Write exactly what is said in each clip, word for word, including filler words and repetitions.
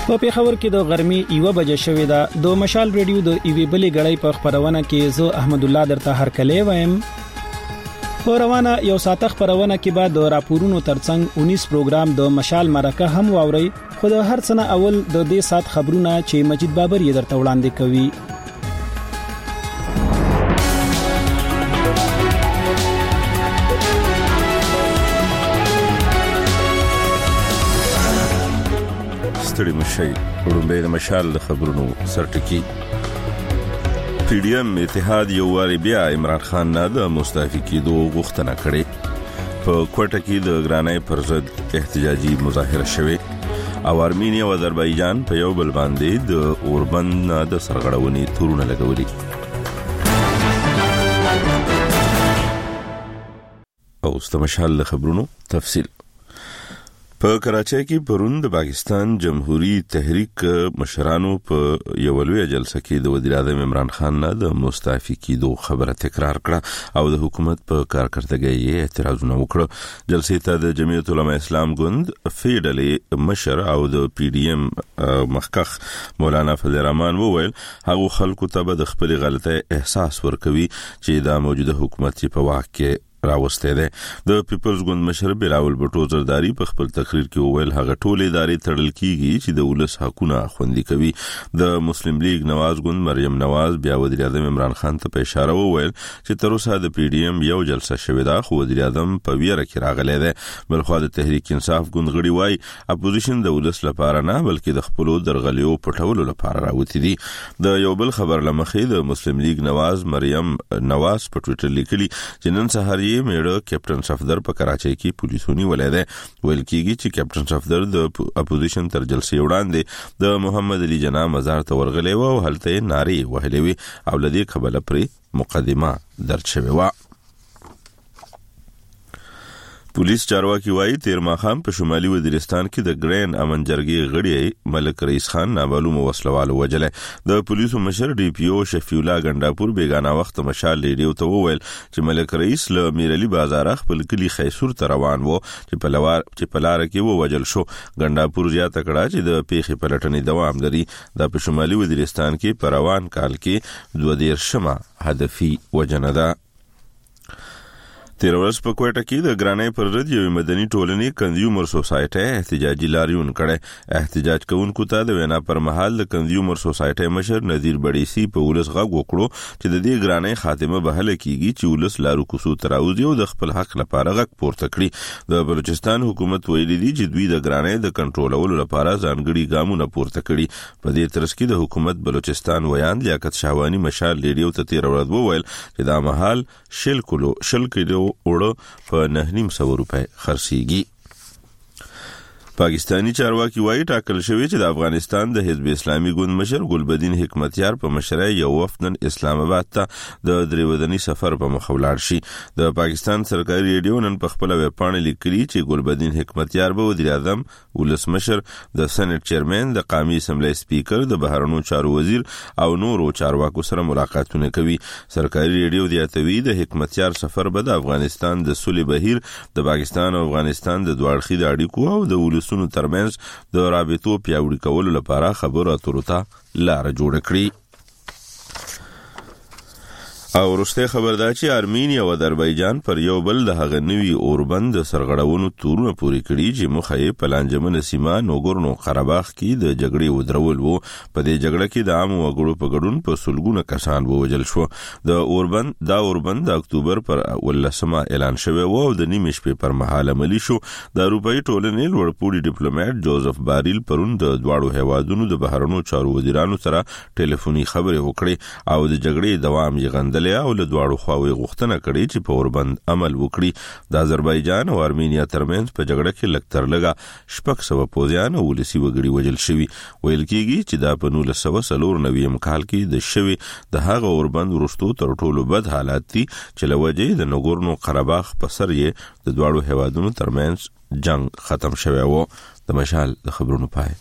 په پیښور کې د غرمې یوه بجې شوې ده. د مشال ریډیو د ایوي بلې غړۍ په خبرونه کې زه احمد الله درته هرکلی وایم. په روانه یو ساعت خبرونه کې بعد د راپورونو ترڅنګ انیس پروګرام د مشال مرکه هم واوري. خو د هر څه اول د دې سات خبرونه چې مجید بابر یې درته وړاندې کوي. ستړي مشي وړاندې د مشال د خبرونو سرټکی. پی ډی ایم اتحاد یو واری بیا عمران خان نه د مستعفي کېدو غوښتنه کړې. په کوټه کې د ګرانۍ پر ضد احتجاجي مظاهره شوه او ارمینیا او آذربایجان په یو بل باندې د اوربند د سرغړونې تورونه لګولي. او استمشال خبرونو تفصیل. په کراچۍ کې پرون د پاکستان جمهوریت تحریک مشرانو په یو لوی جلسه کې د وزیر اعظم عمران خان نه د مستعفي کېدو خبره تکرار کړه او د حکومت په کارکړتګۍ اعتراضونه وکړه. جلسې ته د جمعیت العلماء اسلام ګوند فیډلې مشر او د پی ډی ایم مخکخ مولانا فضل الرحمن وویل هغه خلکو ته به د خپل غلطۍ احساس ورکوي چې دا موجوده حکومت په واک کې راوسته ده. د پیپلز ګوند مشر بلاول بټو زرداری په خپل تقریر کې وویل هغه ټول ادارې تړل کیږي چې د ولس حقونه خوندي کوي. د مسلم لیگ نواز ګوند مریم نواز بیا وزیر اعظم عمران خان ته په اشاره وویل چې تر اوسه د پی ډی ایم یو جلسه شوې ده خو وزیر اعظم په ویره کې راغلی دی. بلخو د تحریک انصاف ګوند غړي وایي اپوزیشن د ولس لپاره نه بلکې د خپل درغلیو پټولو لپاره راوتی دي. د یو بل خبر لمخې د مسلم لیگ نواز مریم نواز په ټوئیټر لیکلي چې نن سهار میړه کیپټن صفدر په کراچۍ کې پولیسونی ولایده. ویل کېږي چې کیپټن صفدر د اپوزیشن تر جلسې وړاندې د محمد علي جناح مزار ته ورغلی و او هلته نارې وهلې وي او لدې قبل پرې مقدمه درج شوې و. پولیس چارواکي وایي تیر ماښام په شمالي وزیرستان کې د ګرین امن جرګې غړي ملک رئیس خان نامعلومه وسلوال وجله. د پولیسو مشر ډي پی او شفیع الله ګنداپور بیگانه وخت مشال ریډیو ته وویل چې ملک رئیس له میرلی بازار خپل کلی خیسور ته روان وو چې په لوار چې په لار کې و وجل شو. ګنداپور زیاته کړه چې د پیښې پلټنې دوام لري. د په شمالي وزیرستان کې په روان کال کې دوه دیرشمه هدفي وجنه ده. تیر ورځ په کوټه کې د ګرانۍ پر ضد یو مدني ټولنې کنزیومر سوسایټي احتجاجي لاریون کړي. احتجاج کوونکو ته د وینا پر مهال د کنزیومر سوسایټي مشر نذیر بډیسی په ولس غږ وکړو چې د دې ګرانۍ خاتمه به هله کیږي چې ولس لارو کوسو تراوځي او د خپل حق لپاره غږ پورته کړي. د بلوچستان حکومت ویلي دی چې دوی د ګرانۍ د کنټرولولو لپاره ځانګړي ګامونه پورته کړي. په دې ترڅ کې د حکومت بلوچستان ویان لیاقت شاوانی مشال ریډیو ته تیر ورځ وویل چې دا مهال شل کلو شل کلو اوړه په نه نیم سو روپے خرڅيږي. پاکستانی چارواکي وایي ټاکل شوی چې د افغانستان د حزب اسلامي ګوند مشر ګلبدین حکمتیار په مشرۍ یو وفد نن اسلام آباد ته د دریودنی سفر په مخ ولاړ شي. د پاکستان سرکاري ریډیو نن په خپل ویب پاڼه لیکلي چې ګلبدین حکمتیار به وزیر اعظم ولسمشر د سېنات چیرمن د قومي اسمبلی سپیکر د بهرنیو چارو وزیر او نورو چارواکو سره ملاقاتونه کوي. سرکاري ریډیو زیاتوي د حکمتیار سفر به د افغانستان د صلح بهیر د پاکستان او افغانستان د دوه اړخیز اړیکو او د ولس سونو ترمنځ د رابطو پیاوړي کولو لپاره خبرو اترو ته لار جوړ کړي. او رسته خبردار چې ارمینیا او آذربایجان پر یو بل د هغه نوي اوربند سرغړونو تورونه پوری کړي چې مخه په لانجمن سیمه نوګورنو قرهباغ کې د جګړې ودرول وو. په دې جګړه کې د عام وګړو په ګډون په سلګونه کسان ووجل شو. د اوربند دا اوربند د اکتوبر پر ولسمه اعلان شوی وو او د نیمه شپې پر مهال عملی شو. د اروپאי ټولنې لوړپوړي ډیپلوماټ جوزف باريل پرون د دواړو هیوادونو د بهرنیو چارو وزیرانو سره ټلیفوني خبرې وکړې او د جګړې دوام یې غندل او له دواړو خواوې غوښتنه کړې چې په اوربند عمل وکړي. د آذربایجان او ارمینیا ترمنځ په جګړه کې لکتر لګا شپږ سوه پوځیان او ولسي وګړي وژل شوي. ویل کېږي چې دا په نولس سوه څلور نوي کال کې د شوي د هغه اوربند وروستو تر ټولو بد حالات دي چې له وجې د نوګورنو قرهباغ په سر یې د دواړو هیوادونو ترمنځ جنگ ختم شوی و. د مشال د خبرونو پای.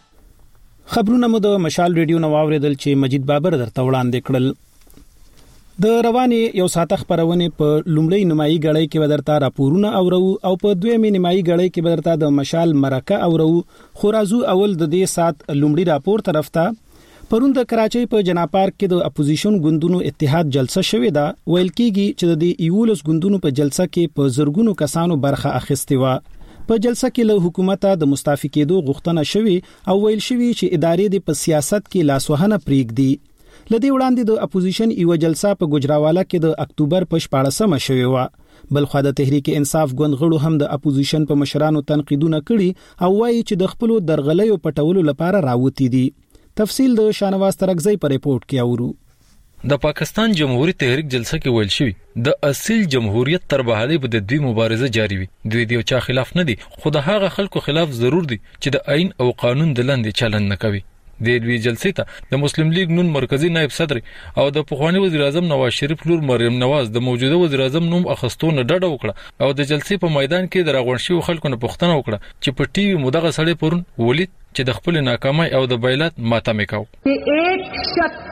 خبرونه مو د مشال ریډیو نو واوریدل چې مجید بابر درته وړاندې کړل. د روانې یو ساعت خبرونه په لومړی نیمایي غړۍ کې بدرتا راپورونه اورو او په دویمه نیمایي غړۍ کې بدرتا د مشال مرکه اورو. خو راځو اول د دې سات لومړی راپور طرف ته. پرون د کراچۍ په جنا پارک کې د اپوزیشن ګوندونو اتحاد جلسه شوې ده. ویل کېږي چې د ایولس ګوندونو په جلسه کې په زرګونو کسانو برخه اخیستې و. په جلسه کې له حکومت د مستعفي کېدو غوښتنه شوې او ویل شوې چې ادارې د په سیاست کې لاسوهنه پریږدي. لدی وړاندې د اپوزیشن ایو جلسه په ګجراوالا کې د اکتوبر په شپاړسمه شوې و. بل خو د تحریک انصاف ګوند غړو هم د اپوزیشن په مشرانو تنقیدونه کړي او وایي چې د خپل درغلیو پټولو لپاره راوتی دي. تفصیل د شانواز ترغزی په ریپورت کې اورو. د پاکستان جمهوریت تحریک جلسه کې ویل شوی د اصل جمهوریت تر بحالي به د دوی مبارزه جاری وي. دوی د چا خلاف نه دي، خو د هغه خلکو خلاف ضرور دي چې د آئین او قانون د لاندې چلند نه کوي. د دوی جلسې ته د مسلم لیگ نون مرکزی نائب صدر او د پخوانی وزیر اعظم نواز شریف لور مریم نواز د موجوده وزیر اعظم نوم اخستو نه ډډه وکړه او د جلسې په میدان کې د راغونډ شوی خلکو نه پوښتنه وکړه چې په ټي وي مدغه سړی پرون ولید چې د خپل ناکامۍ او د بیلات ماتمه کاو. ایک شخص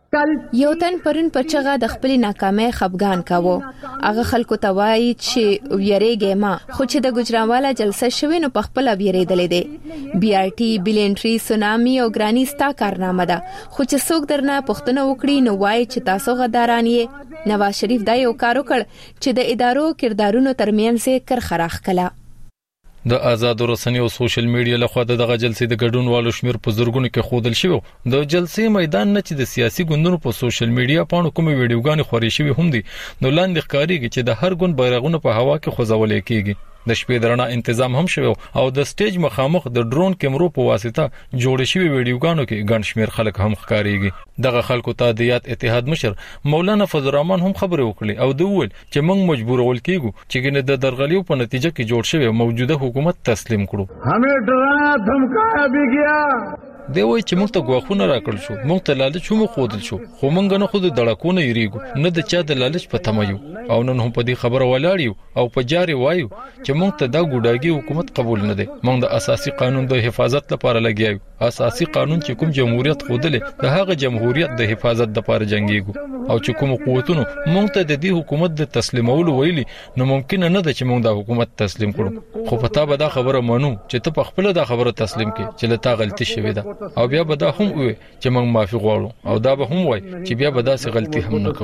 یو تن پرون په چغه د خپل ناکامۍ خفګان کاوه. هغه خلکو ته وایي چې ویریږي ما، خو چې د ګجراوالا جلسه شوی نو په خپل ویریدلې دي. بي آر ټي بلینټري سونامي او ګرانی ستا کارنامه ده، خو چې څوک درنه پښتنه وکړي نو وایي چې تاسو غداران یې. نواز شریف دا یو کار وکړ چې د ادارو کردارونو ترمنځ کرخه راخکله. د آزاد رسنۍ او سوشل میډیا لخوا دغه جلسې د ګډونوالو شمیر په زرګونو کې خودل شوی. د جلسې میدان نه چې د سیاسي ګوندونو په سوشل میډیا باندې کومه ویډیوګانې خوري شوی هم دي، نو لاندې ښکاریږي چې د هر ګوند بیرغونه په هوا کې خوځول کېږي. د شپې درنه تنظیم هم شوی او د سټیج مخامخ د ډرون کیمرو په واسطه جوړ شوی ویډیوګانو کې ګڼ شمیر خلک هم ښکاریږي. دغه خلکو ته د یاد اتحاد مشر مولانا فضل الرحمن هم خبرې وکړي او د ویل چې موږ مجبورول کیږو چې ګنه د درغلیو په نتیجه کې جوړ شوی موجوده حکومت تسلیم کړو. همې ډرایا دھمکایا بھی گیا. دی وای چې موږ ته غواخونه راکړل شو، موږ ته لالچ هم خودل شو، خو موږ نه خود دړکونه یریګو نه د چا د لالچ په تمایو او نن هم په دې خبره ولاړیو او په جاري وایو چې موږ ته دا ګوډاګي حکومت قبول نه دی. موږ د اساسي قانون د حفاظت لپاره لګیایو. اساسي قانون چې کوم جمهوریت خودلې د هغه جمهوریت د حفاظت لپاره جنگيګو او چې کوم قوتونو موږ ته د دې حکومت د تسلیمولو ویلي نو ممکن نه ده چې موږ د حکومت تسلیم کړو. خو پتا به دا خبره مانو چې ته په خپل دا خبره تسلیم کې چې لته غلطي شوې ده او بیا به دا هم وي چې موږ معافي غواړو او دا به هم وای چې بیا به داسې غلطي هم نه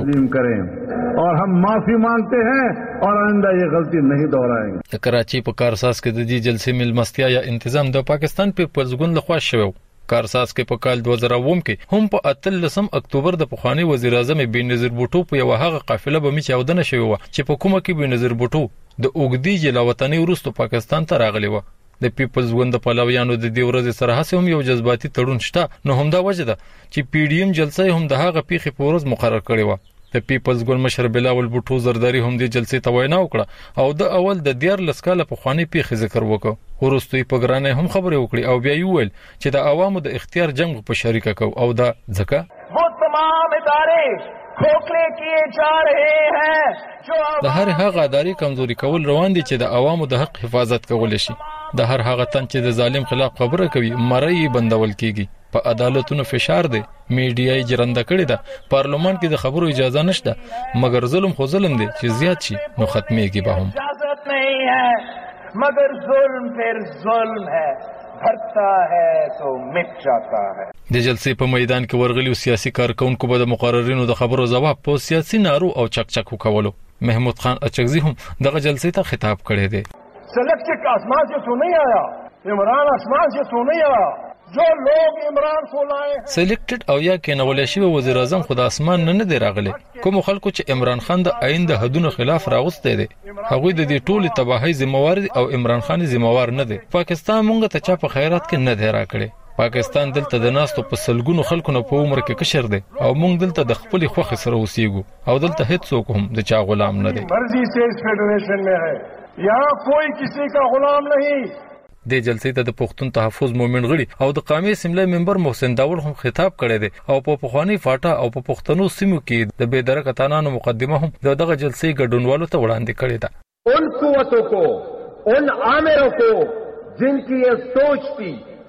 کوو اور هم معافی مانگتے ہیں اور آئندہ یہ غلطی نہیں دہرائیں. د کراچۍ په کارساز کې د دې جلسې ملمستیا یا تنظیم د پاکستان پیپلز ګوند لخوا شوی. کارساز کې په کال دوه زره اووه کې هم په اتلسم اکتوبر د پخوانی وزیر اعظم بېنظیر بوټو په یو هغه قافله به می چاودنه شوی و چې په کومه کې بېنظیر بوټو د اوګدي جلاوطنۍ وروسته پاکستان ته راغلی و. د پیپلز ګوند د پلویانو د دې ورځې سره هڅه هم یو جذباتي تړون شته، نو هم دا وجه ده چې پی ډی ایم جلسه هم د هغه پیښې په ورځ مقرر کړې و. د پیپلز ګوند مشر بلاول بوټو زرداری هم د جلسې ته وینا وکړه او د اول د دیارلس کاله پخوانی پیښې ذکر وکړ. ورستوي په ګرانه هم خبرې وکړي او بیا یې ویل چې د عوامو د اختیار جنگ په شریکه کو او دا ځکه وہ تمام ادارے کھوکھلے کیے جا رہے ہیں جو د هر هغه ادارې کمزوري کول روان دي چې د عوامو د حق حفاظت کول شي. د هر هغه تن چې د ظالم خلاف خبره کوي مړی بندول کیږي. په عدالتونو فشار دی، میډیا یې جرنده کړې ده، پارلمان کې د خبرو اجازه نشته، مګر ظلم خو ظلم دی چې زیات شي نو ختمېږي به هم. اجازت نہیں ہے مگر ظلم پھر ظلم ہے، بھرتا ہے تو مٹ جاتا ہے. د جلسې په میدان کې ورغلي سیاسي کارکونکو به د مقررینو د خبرو جواب په سیاسي نارو او چک چک وکولو. محمود خان اچکزی هم دغه جلسې ته خطاب کړی دی. سلیکټ آسمان سے تو نہیں آیا، عمران آسمان سے تو نہیں آیا، جو لوگ عمران کو لائے سلیکټډ او یا کېنول شوی وزیر اعظم خود اسمان نه نه دی راغلی. کوم خلکو چې عمران خان د آئین د حدونو خلاف راغسته دي هغه د دې ټولي تباہی ذمہوار دي او عمران خان ذمہوار نه دی. پاکستان مونږ ته چا په خیرات کې نه دی راکړي. پاکستان دلته د ناستو په سلګونو خلکو نه په عمر کې کشر دی او مونږ دلته د خپل خوخه سره اوسېګو او دلته هیڅ څوک هم د چا غلام نه دی. مرضی سے اس فیڈریشن میں ہے، یہاں کوئی کسی کا غلام نہیں. د جلسې ته د پښتون تحفظ مومن غړي او د قومي اسمبلی ممبر محسن داول هم خطاب کړی دی او په پخوانی فاټا او په پښتنو سیمو کې د بېدرکه تانانو مقدمه هم دغه جلسې ګډونوالو ته وړاندې کړې ده. ان قوتوں کو، ان عامروں کو جن کی یہ سوچ تھی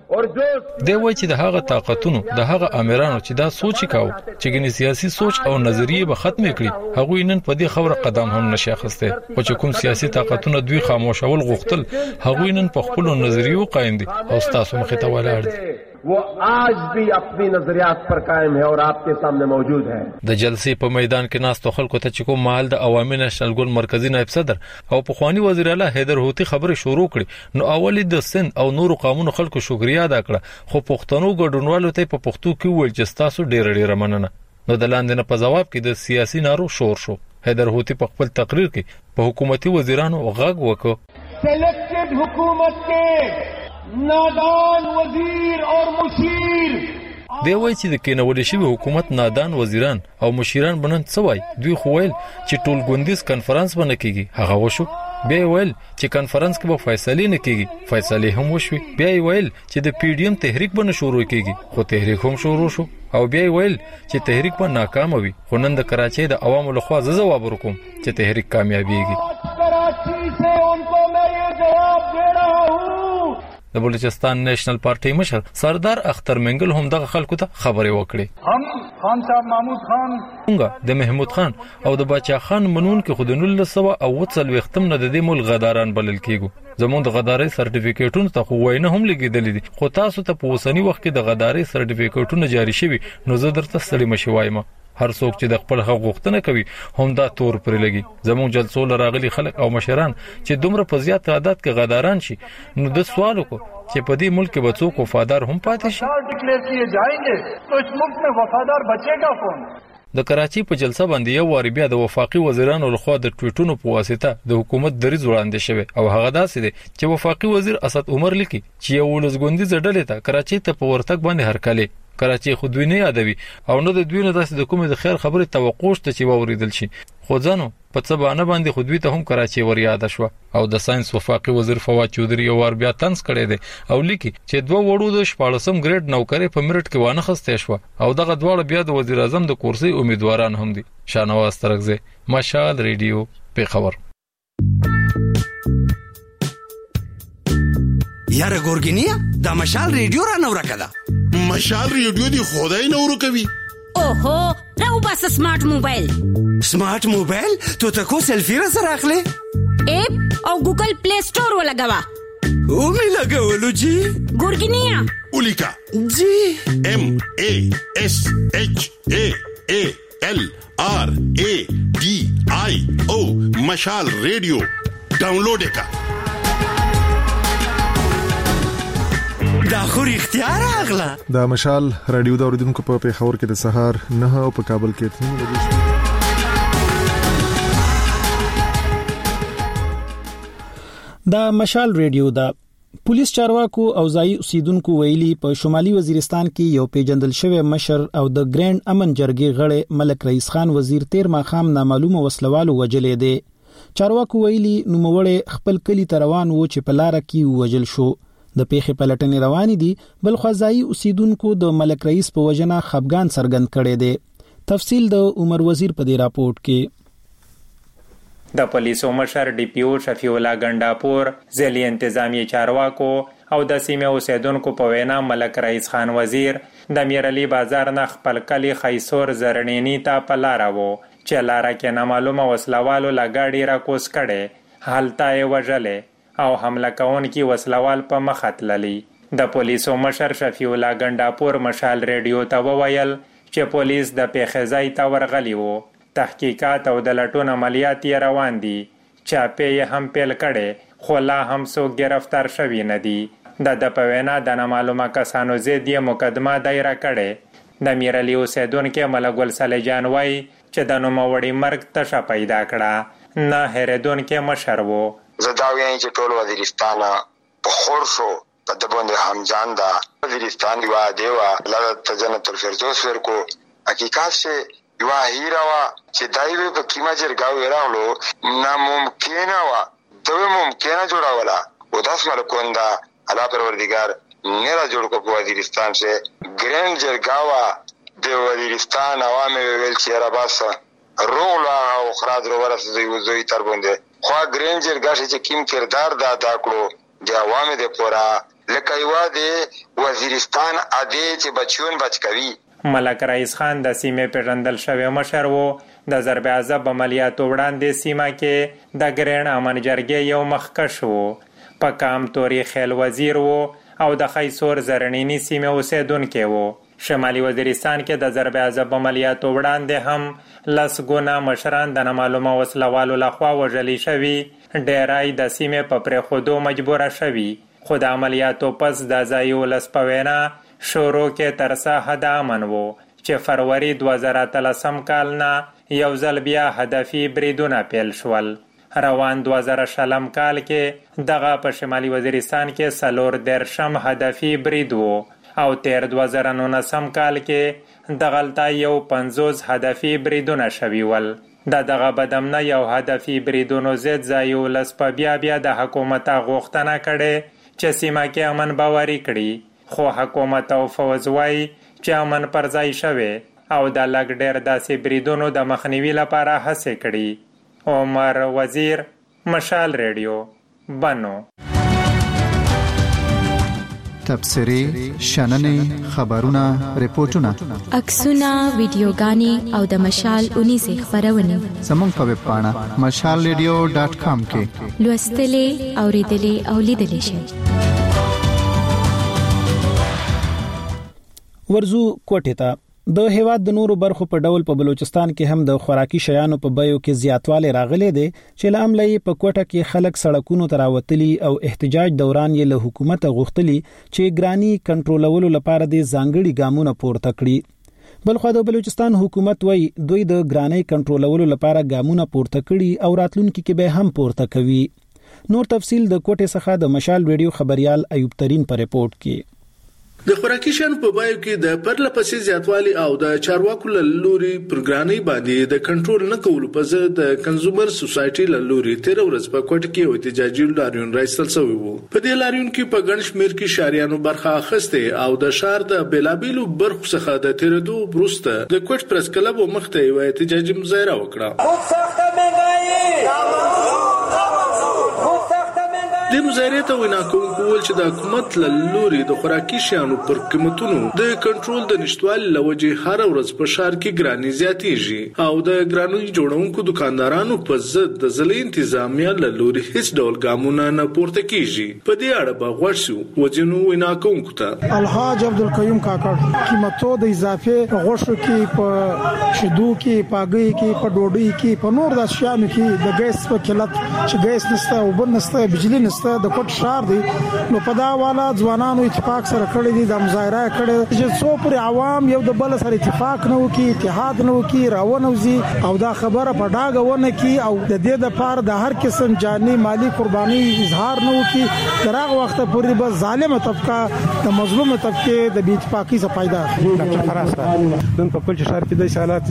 دی وایي چې د هغه طاقتونو د هغه امیرانو چې دا سوچ کاوه چې ګنې سیاسي سوچ او نظریه به ختم کړي هغه نن په دې خبره قدم هم نشي اخیسته او چې کوم سیاسي طاقتونو دوی خاموشول غوښتل هغه نن په خپل نظریو قائم دي او تاسو مخې ته ولاړ دي वो आज भी अपनी नजरियात पर कायम है और आपके सामने मौजूद है। د جلسې په میدان کې ناس تو خلکو ته چې کوم مال د عوامي نېشنل ګوند مرکزی نائب صدر او پخوانی وزیر اعلی حیدر هوتی خبره شروع کړي نو اولی د سند او نورو قانونو خلکو شکریا ادا کړه خو پښتنو ګډونوالو ته په پښتو کې ویل چې تاسو ډیر ډیر مننه نو د لاندې نه په جواب کې د سیاسي نارو شور شو حیدر هوتی په خپل تقریر کې په حکومتي وزیرانو غږ وکړ سلیکټډ حکومت کې نادان وزیر اور مشیر دی وایي چې د کېنول شوی حکومت نادان وزیران او مشیران بنن سوای دوی خو ویل چې ټول ګوندیز کانفرنس باندې کیږي هغه وشو بیا ویل چې کانفرنس کې به فیصله نه کیږي فیصله هم وشوي بیا ویل چې د پی ډی ایم تحریک باندې شروع کیږي خو تحریک هم شروع شو او بیا ویل چې تحریک به ناکام وي خو نن د کراچۍ د عوامو لخوا زه جواب ورکوم چې تحریک کامیابیږي کراچی سے ان کو میں یہ جواب دے رہا ہوں د بلوچستان نېشنل پارټي مشر سردار اختر منګل هم دغه خلکو ته خبرې وکړې هم خان صاحب محمود خان څنګه د محمود خان او د باچا خان منون کې خودنول سو او وصل وختم نه د دې مول غداران بلل کېګو زموږ د غداري سرټیفیکیټونو ته خو وینه هم لګیدلې دي خو تاسو ته په وسنی وخت کې د غداري سرټیفیکیټونو جاری شوي نو زه درته ستړي مشوایم هر څوک چې د خپل حق غوښتنه کوي هم دا تور پرې لګي زموږ جلسو لراغلي خلک او مشران چې دومره په زیات تعداد کې غداران شي نو د سوال کو چې په دې ملک کې بچو کو وفادار هم پاتې شي ډیکلیئر کیے جائیں گے تو اس ملک میں وفادار بچے گا کون د کراچۍ په جلسه باندې یو واری بیا د وفاقي وزیرانو لخوا د ټویټونو په واسطه د حکومت دریځ وړاندې شوی او هغه داسې دی چې وفاقي وزیر اسد عمر لیکي چې یو ولسګوندي ځډلې ته کراچۍ ته په ورتګ باندې هرکلي کراچۍ خو دوی نه یادوي او نه د دوی نه داسې د کومې د خیر خبرې توقع شته چې واوریدل شي خو ځانو په څه باندې باندې خو دوی ته هم کراچۍ ور یاد شو او د ساينس وفاقي وزیر فواد چودري یو ور بیا تنس کړي دي او لیکي چې دوه وړو د شپاړسم ګریډ نوکری په میرټ کې وانه خسته شو او دغه دواړه بیا د وزیر اعظم د کورسي امیدواران هم دي شانواز ترغزه مشال ریډیو په خبر یاره ګورګینیا دا مشال ریډیو را نو راکړه مشال ریډیو دی خدای نو ورکوي اوهو راو بس سمارټ موبایل سمارټ موبایل ته تاسو سلفي را سره اخلي اپ او ګوګل پلی سٹور ولګوا او می لګولو جی ګورګینیا اولیکا جی ام ا اس اچ ا ا ال ار ا ډي آی او مشال ریډیو ډاونلوډ وکړه دا خو اختیار اغلا دا مشال رادیو دا اوریدونکو په پیښور کې د سهار نه او په کابل کې تنو لګیږي دا مشال ریډیو دا پولیس چارواکو او ځای اوسیدونکو ویلي په شمالي وزیرستان کې یو پیجندل شوی مشر او د ګرینډ امن جرګې غړي ملک رئیس خان وزیر تیر ماخام نامعلومه وسلوالو وجلې دي چارواکو ویلي نو موړې خپل کلی تروان وو چې په لار کې وجل شو د پیښې پلټنې روانې دي بل خوځای اوسیدونکو د ملک رئیس په وجنه خفګان سرګند کړي دي تفصیل د عمر وزیر په دې راپورټ کې د پولیسو مشر ډي پی او شفیع الله ګنداپور ځلې انتظامی چارواکو او د سیمه اوسیدونکو په وینا ملک رئیس خان وزیر د میرعلی بازار نه خپل کلی خیسور زرنینی ته په لار وو چې لار کې نامعلومه وسلوالو لګاډي را کوس کړي حالت یې وژلې او حمله کوونکي وسلوال په مخ تللی د پولیسو مشر شفیع الله ګنداپور مشال ریډیو ته وویل چې پولیس د پیښې ځای ته ورغلی وو تحقیقات او د لټون عملیات روان دي چاپې یې هم پیل کړي خو لا هم څوک گرفتار شوی نه دي د د پوینا د نامعلومه کسانو ضد یې مقدمه دایره کړي د میرعلی اوسیدونکو ملګول سلیجان وای چې د نوموړي مرګ تشه پیدا کړه نه هریدونکو مشر وو زداوی چې ټول وزیرستان په خور شو په دبوند همجان دا وزیرستان یو دیوا لږ جنت الفردوس ورکو حقیقت سے یو هیرا وا چې دایوی په کیما جرګاو راغلو ناممکنه وا دوی ممکنه جوړاولا او داس ملکوندا الله پروردگار میرا جوړ کو په وزیرستان سے ګرین جرګاوا د وزیرستان عوامي ویل چې را باسه رولا او خراج رو ورسې یو زوی تر باندې خو ګرین جرګا چې کیم کردار دا دا کړو د عوامو د پورا لکه یو د وزیرستان اده چې بچیون بچ کوي. ملک رئیس خان د سیمې پیژندل شوی مشر وو. د ضرب عضب عملیاتو وړاندې سیمه کې د ګرین امن جرګې یو مخکښ وو. په کام توري خیل وزیر وو او د خیسور زرنینی سیمې اوسیدونکی وو. شمالي وزیرستان کې د ضرب عضب عملیاتو وړاندې هم لس ګونه مشران د نامعلومه وسلوالو لخوا وژلي شوي. ډیری د سیمې په پرېښودو مجبوره شوي. خو د عملیاتو پس د ځایي ولس په وینا شروع کې تر ساحه د امن وو چې فروری دوه زره اتلسم کال نه یو ځل بیا هدفي بریدونه پیل شول. روان دوه زره شلم کال کې دغه په شمالي وزیرستان کې څلور دېرشم هدفي برید وو او تیر دوه زره نولسم کال کې دغلته یو پنځوس هدفي بریدونه شوي ول. د دغه بدامنه یو هدفي بریدونو ضد ځایي ولس په بیا بیا د حکومت غوښتنه کړې چې سیمه کې امن باوري کړي. خو حکومت او فوز وایي چې امن پر ځای شوی او د لږ ډېر داسې بریدونو د مخنیوي لپاره هڅې کړي. عمر وزیر، مشال ریډیو، بنو. تبصرې، شننې، خبرونه، ریپورتونه، عکسونه، ویډیوګانې او د مشال اونیزې خپرونې زموږ په ویب پاڼه مشال ریډیو ډاټ کام کې لوستلې، اوریدلې او لیدلې شئ. ورزو کوټه ته د هیواد د نورو برخو په ډول په بلوچستان کې هم د خوراکي شیانو په بیو کې زیاتوالی راغلی دی چې لامل یې په کوټه کې خلک سړکونو ته راوتلي او احتجاج دوران یې له حکومت غوښتلي چې ګرانی کنټرولولو لپاره د ځانګړي ګامونه پورته کړي. بلخو د بلوچستان حکومت وایي دوی د ګرانی کنټرولولو لپاره ګامونه پورته کړي او راتلونکي کې به هم پورته کوي. نور تفصیل د کوټه څخه د مشال ریډیو خبريال ایوب ترين په ریپورت کې. د خوراکي شیانو په بیو کې د پرله پسې زیاتوالی او د چارواکو له لوري پروګرامي باندې د کنټرول نه کولو په ضد د کنزومر سوسايټي له لوري تیر ورځ په کوټه کې یو احتجاجي لاریون راځل شوی وو. په دې لاریون کې په ګڼ شمېر کې شاریانو برخه اخیسته او د شهر د بیلابیلو برخو څخه د تیرېدو وروسته د کوټ پرس کلب مخته یو احتجاجي مظاهره وکړه. د مظاهرې ته وینا کوونکو ویل چې د حکومت له لوري د خوراکي شیانو پر قیمتونو د کنټرول د نشټوالي لوجه هر ورځ په شهر کې ګرانی زیاتېږي او د ګرانو جوړونکو دکاندارانو په ضد د ځلې انتظامیه له لوري هیڅ ډول ګامونه نه پورته کیږي. په دې اړه به غوښ شو وځینو وینا کوونکو ته الحاج عبدالقیوم کاکړ قیمتو د اضافه غوښو کې په شیدو کې پاګي کې په ډوډۍ کې په نور د شیانو کې د ګیس په قلت چې ګیس نشته او بل نشته بجلی نشته د کوټ شهر دی نو په دا والا ځوانانو اتفاق سره کړی دي د مظاهره کړي چې څو پر عوام یو د بل سره اتفاق نه وکي اتحاد نه وکي راونوزي او دا خبره په ډاګه ونه کی او د دې د پاره د هر قسم جاني مالی قرباني اظهار نه وکي ترغه وخت پورې به ظالم طبقه د مظلوم طبقه د بی اتفاقی څخه فائدہ ډاکټر فراسته نن په کوټ شهر کې د حالات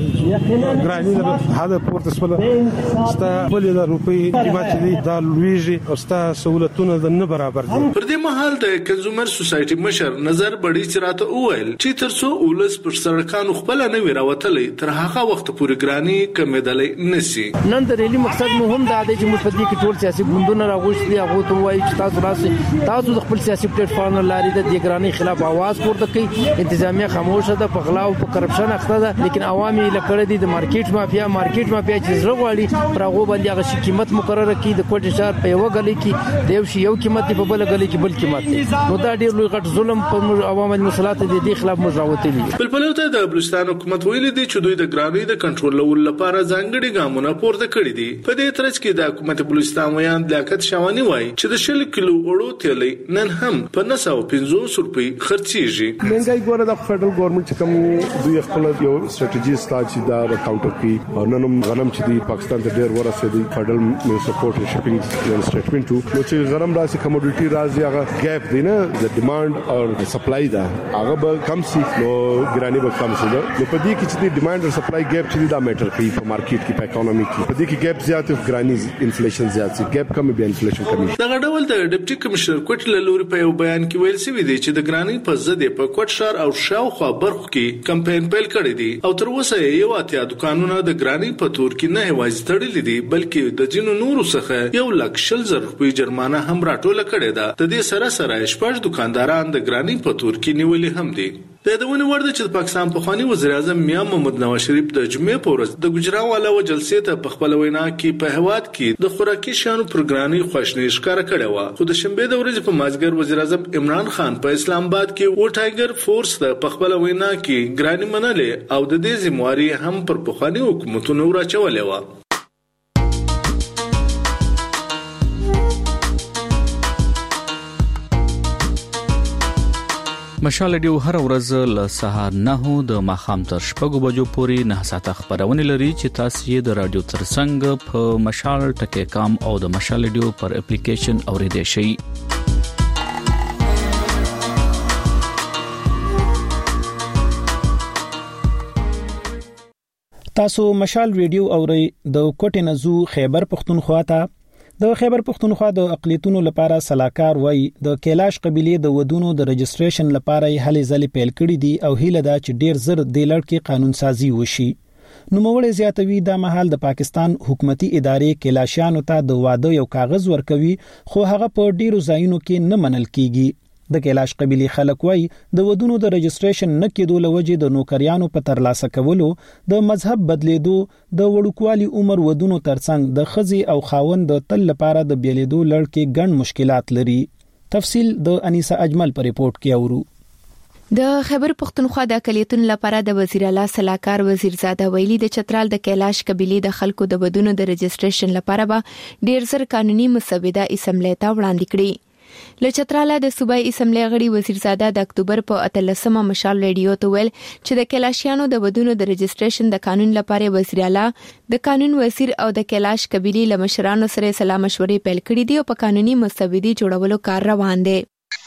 چې ګرانی د هدا پورته سول ستا ولې د روپی قیمت دي دا لویږي او ستا سہولتونه د نه برابر دي. پر دې مهال د کنزومر سوسايټي مشر نظر بډي چراته وویل چې ترڅو اولس پر سړکانو خپل نه وراوتلې تر هغه وخت پورې ګرانی کمېدلې نسی. نن د ریلی مقصد مهم دا دی چې مفدي کې ټول سیاسي ګوندونه راغوښتي هغه ته وایي چې تاسو راسي تاسو د خپل سیاسي پلیټ فارم لاري د ګرانی خلاف आवाज پورته کوي. انتظامیه خاموشه ده په غلا او په کرپشن اخته ده لیکن عوامي لکړه دي د مارکیټ مافیا مارکیټ مافیا چې زړه غواړي پر هغه باندې هغه شي قیمت مقرره کړي د کوټ شهر په یو غلي کې دیو شي یو قیمت په بل غلي کې بل قیمت نو دا ډیر لوی غټ ظلم په عوامو مسلات دي د خلاف مزراوتلي. بل بل ته د بلوچستان حکومت ویلي دي چې دوی د ګرانی د کنټرول لپاره ځانګړي ګامونه پورته کړی دي. په دې ترڅ کې د حکومت بلوچستان ویان لیاقت شوانی وایي چې د شل کیلو وړو تیلې نن هم په نه سو پنځوس روپۍ خرڅيږي. منګای ګوره د فدرال ګورنمنت چې کوم دوی خپل یو ستراتیژي ستاسو دا کاونټر کې او نن غنم چې دی پاکستان ته ډیر ورسېدي فدرال سپورټ شپینګ یو سټیټمنټ نو چې غنم راسي کموډټي راځي هغه ګیپ دی نه د ډیماند او د سپلای دا هغه به کم سي نو ګرانی به کم سي نو په دې کې چې د ډیماند او سپلای ګیپ چې دا میټر کوي په مارکیټ کې په اکانومي کې په دې کې ګیپ زیات او ګرانی انفلیشن زیات سي ګیپ کم به انفلیشن کمی. دا ډول د ډیپټي کمشنر کوټ له لوري په یو بیان کې ویل شوی دی چې د ګرانی په ضد په کوټ شهر او شاوخوا برخو کې کمپاین پیل کړی دی او تر اوسه یو اتیا دکانونه د ګرانی په تور کې نه هوایي تړلې دي بلکې د جنو نورو څخه یو لک شل زر روپۍ جرمانه هم راټوله کړې ده. د دې سره سره شپږ دکانداران د ګرانی په تور کې نیولې هم دي. د دونه ورده چې د پاکستان پخوانی وزیر اعظم میا محمد نواز شریف د جمعې په ورځ د ګجراوالا و جلسې ته په خپل وینا کې په هواد کې د خوراکي شیانو پروګرامي خوښنۍ ښکار کړې و. خو د شنبه د ورځې په مازګر وزیر اعظم عمران خان په اسلام آباد کې و ټایګر فورس د په خپل وینا کې ګرانی منلې او د دې ذمہواری هم پر پخوانی حکومتونو راچولې و. مشال ډیو هر ورځ له سهار نه د ماخام تر شپږو بجو پورې نه ساعته خبرونه لري چې تاسو یې د رادیو ترڅنګ په مشال ټکی کام او د مشال ډیو پر اپلیکیشن اوریدئ شئ. تاسو مشال ریډیو اورئ د کوټې نزو خیبر پختونخوا ته. د خیبر پختونخوا د اقلیتونو لپاره سلاکار وای د کیلاش قبيله د ودونو د رجستریشن لپاره هلې ځلې پیل کړې دي او هیله ده چې ډیر زر د لړ کې قانون سازي وشي. نو موږ زیاتوي د محل د پاکستان حکومتي ادارې کیلاشانو ته د واده یو کاغذ ورکوي خو هغه په ډیرو ځایونو کې نه منل کیږي. د کیلاش قبيله خلک وای د ودونو د رجستریشن نه کېدو لوجه د نوکریانو په ترلاسه کولو د مذهب بدلیدو د وړوکوالي عمر ودونو ترڅنګ د خزي او خاوند د تل لپاره د بیلیدو لړ کې ګڼ مشکلات لري. تفصیل د انیسا اجمل په ریپورت کې اورو. د خیبر پختونخوا د اقلیتونو لپاره د وزیر اعلی صلاحکار وزیر زاده ویلي د چترال د کیلاش قبيله د خلکو د ودونو د رجستریشن لپاره به ډیر زر قانوني مسوده اسمبلی ته وړاندې کړي. له چتراله د صوبایي اسمبلی غړي وزیر زاده د اکتوبر په اتلسمه مشال ریډیو ته ویل چې د کیلاشیانو د ودونو د رجستریشن د قانون لپاره وزیر اعلی د قانون وزیر او د کیلاش قبيله له مشرانو سره سلا مشورې پیل کړې دي او په قانوني مسودې جوړولو کار روان دی.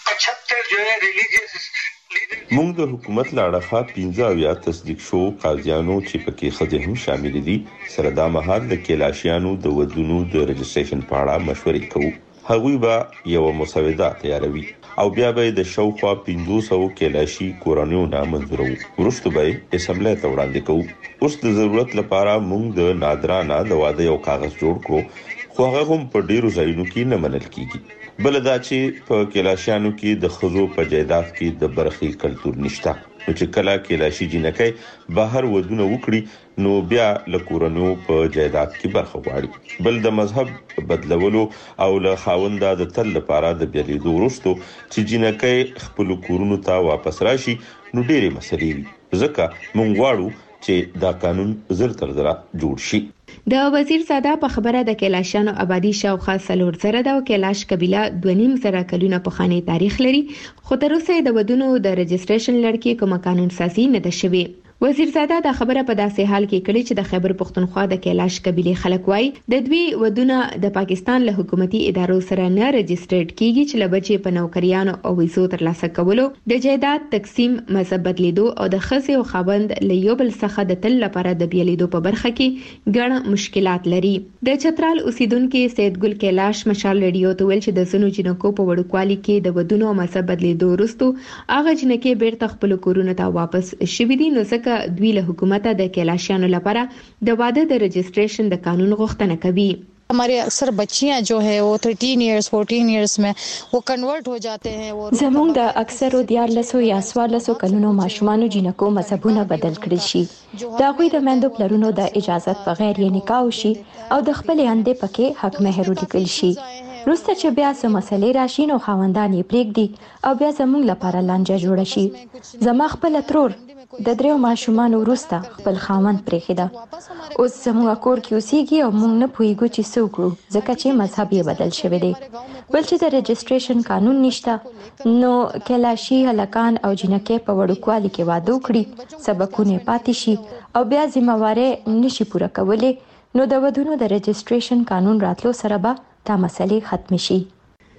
موږ د حکومت لاړه پنځه اویا تصدیق شو قاضیانو چې پکې خځې هم شامل دي سره دا مهال د کیلاشیانو د ودونو د رجستریشن په اړه مشورې کوو. هغوی به یو مسوده تیاروي او بیا به د شوخوا پنځه سوه کیلاشي کورانیو نه منظورو ورسته به اسمبلی ته وړاندې کوو. اوس د ضرورت لپاره موږ د نادرانه د واده یو کاغذ جوړ کړو خو هغه هم په ډیرو ځایونو کې نه منل کیږي. بل دا چې په کیلاشانو کې د خزو په جایداد کې د برخې کلتور نشته. نو چې کله کیلاشي جنکې بهر ودونه وکړي نو بیا له کورونو په جایداد کې برخه غواړي. بل د مذهب بدلولو او له خاونده د تل لپاره د بیلیدو ورستو چې جنکې خپل کورونو ته واپس راشي نو ډېرې مسلې وي. ځکه مونږ غواړو چې دا قانون زر تر زره جوړ شي. د وزیر زاده په خبره د کیلاشانو آبادی شاوخوا څلور زره د کیلاش قبيله دوه زره کلونه په خاني تاریخ لري خو تر اوسه د ودونو د رجستریشن لړ کې کوم قانون سازي نه ده شوی. وزیر زاده دا خبره په داسې حال کې کړې چې د خیبر پختونخوا د کیلاش قبيله خلک وای د دوی ودونه د پاکستان له حکومتي ادارو سره نه رجستریټ کیږي چې لبچې په نوکریانو او ویزو ترلاسه کولو د جایداد تقسیم مذهب بدلیدو او د خزي او خاوند له یو بل څخه د تل لپاره د بیلیدو په برخه کې ګڼ مشکلات لري. د چترال اوسیدونکو سید ګل کیلاش مشال ریډیو ته ویل چې د زنو جنکو په وړوکوالي کې د ودونو او مذهب بدلیدو وروسته هغه جنکې بیرته خپل کورونه ته واپس شوې دي نو ځکه دوی له حکومت د کیلاشیانو لپاره د واده د رجستریشن د قانون غوښتنه کوي. हमारे अक्सर बच्चियां जो है वो तेरह इयर्स चौदह इयर्स में वो कन्वर्ट हो जाते हैं. वो زموږ د اکثرو دیارلسو یا سوارلسو کلونو ماشومانو جنکو مذهبونه بدل کړي شي. دا غوي د مندو پلرونو د اجازت بغیر یې نکاح شي او د خپل اندې پکې حق مهر ولیکل شي. روسته چې بیا سم مسلې راشي نو خاوندان یې پریږدي او بیا زموږ لپاره لانجه جوړه شي. زما خپل ترور د دریو ماشومانو وروسته خپل خاوند پریښی اوس زموږ کور کې اوسېږي او موږ نه پوهیږو چې څه وکړو ځکه چې مذهب یې بدل شوی دی. بل چې د رجستریشن قانون نشته نو کیلاشي هلکان او جنکې په وړوکوالي کې واده وکړي سبقونه پاتې شي او بیا ذمہواری نشي پوره کولی نو د ودونو د رجستریشن قانون راتلو سره به دا مسلې ختم شي.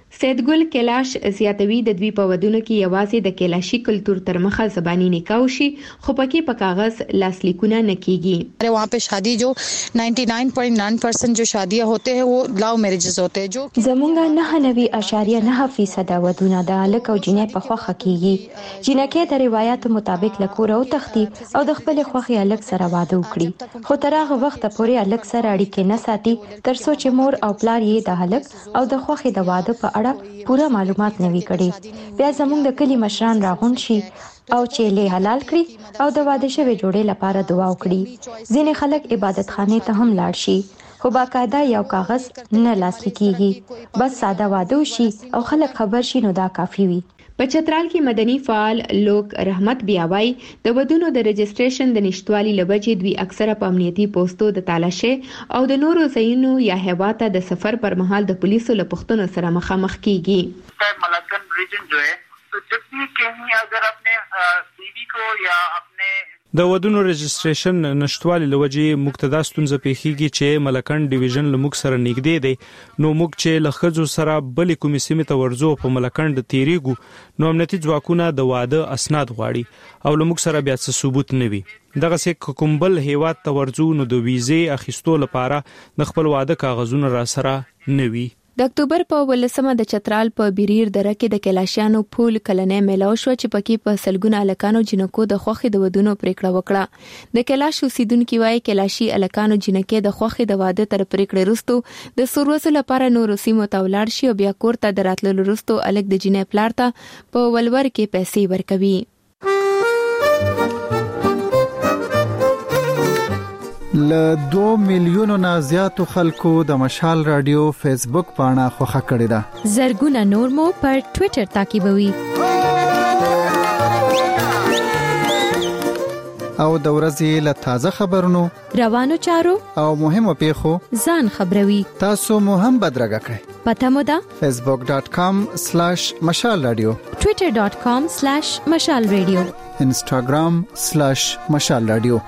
سیدګل کلاش زیاتوي د دوی په ودونو کې یوازې د کلاشي کلچر تر مخه زبانی نکاح شي خو پکې په کاغذ لاسلیکونه نه کیږي. वहाँ पे शादी जो निन्यानवे पॉइंट नौ परसेंट जो शादियां होते हैं वो लव मैरिजेस होते हैं जो زمونږ نه نوي اشاریه نه فیصد ودونه د الک او جنې په خوخه کیږي. جنکه د روایت مطابق لکور او تختی او د خپل خوخي الک سره واده وکړي خو تر هغه وخت پورې الک سره اړیکې نه ساتي تر څو چې مور او پلار یې د الک او د خوخي د واده په اړه پوره معلومات نوي کړي. بیا زموږ د کلی مشران راغون شي او چې له حلال کړي او د واده شوی جوړې لپاره دعا وکړي. ځینې خلک عبادت خانه ته هم لاړ شي خو باقاعده یو کاغذ نه لاسلیکيږي. بس ساده واده شي او خلک خبر شي نو دا کافي وي. په چترال کې مدني فعال لوک رحمت بیاوي د ودونو د رجسټریشن د نشټوالي لبجې دوی اکثره په امنیتي پوسټو د تالاشې او د نورو ځایونو یا هیواته د سفر پر مهال د پولیسو له پوښتنو سره مخامخ کیږي. मलक्कन रीजन जो है तो जब भी कहीं अगर अपने बीवी को या अपने د ودونو رجسټریشن نشټوالي لوجې مقتدا ستونزه پیخیږي چې ملکن ډیویژن لمک سره نږدې دی نو موږ چې لخصو سره بلې کومې سیمه ته ورزو په ملکن د تیریګو نو امنیتي ځواکونه د واده اسناد غواړي او لمک سره بیا څه ثبوت نوي دغه څه کومبل هیواد ته ورزو نو د ویزې اخیستو لپاره د خپل واده کاغذونه را سره نوي. د اکتوبر په ولسمه د چترال په بیریر دره کې د کلاشیانو پول کلنې میلاو شو چې پکې په سلګونه الکانو جنکو د خوخي د ودونو پریکړه وکړه. د کلاش اوسیدونکو وايي کلاشي الکانو جنکې د خوخي د واده تر پریکړې وروسته د سروسو لپاره نورو سیمو ته ولاړ شي او بیا کور ته دراتلو وروسته الک د جنې پلار ته په ولور کې پیسې ورکوي. ل دو میلیونو نه زیاتو خلکو د مشال رادیو فیسبوک پاڼه خوښه کړې ده. زرګونه نور مو پر ټوئیټر تعقیبوي. او د ورځې له تازه خبرونو روانو چارو او مهمو پیښو ځان خبروي. تاسو مو هم بدرګه کړئ. پته مو ده facebook dot com slash mashal radio twitter dot com slash mashal radio instagram slash mashal radio.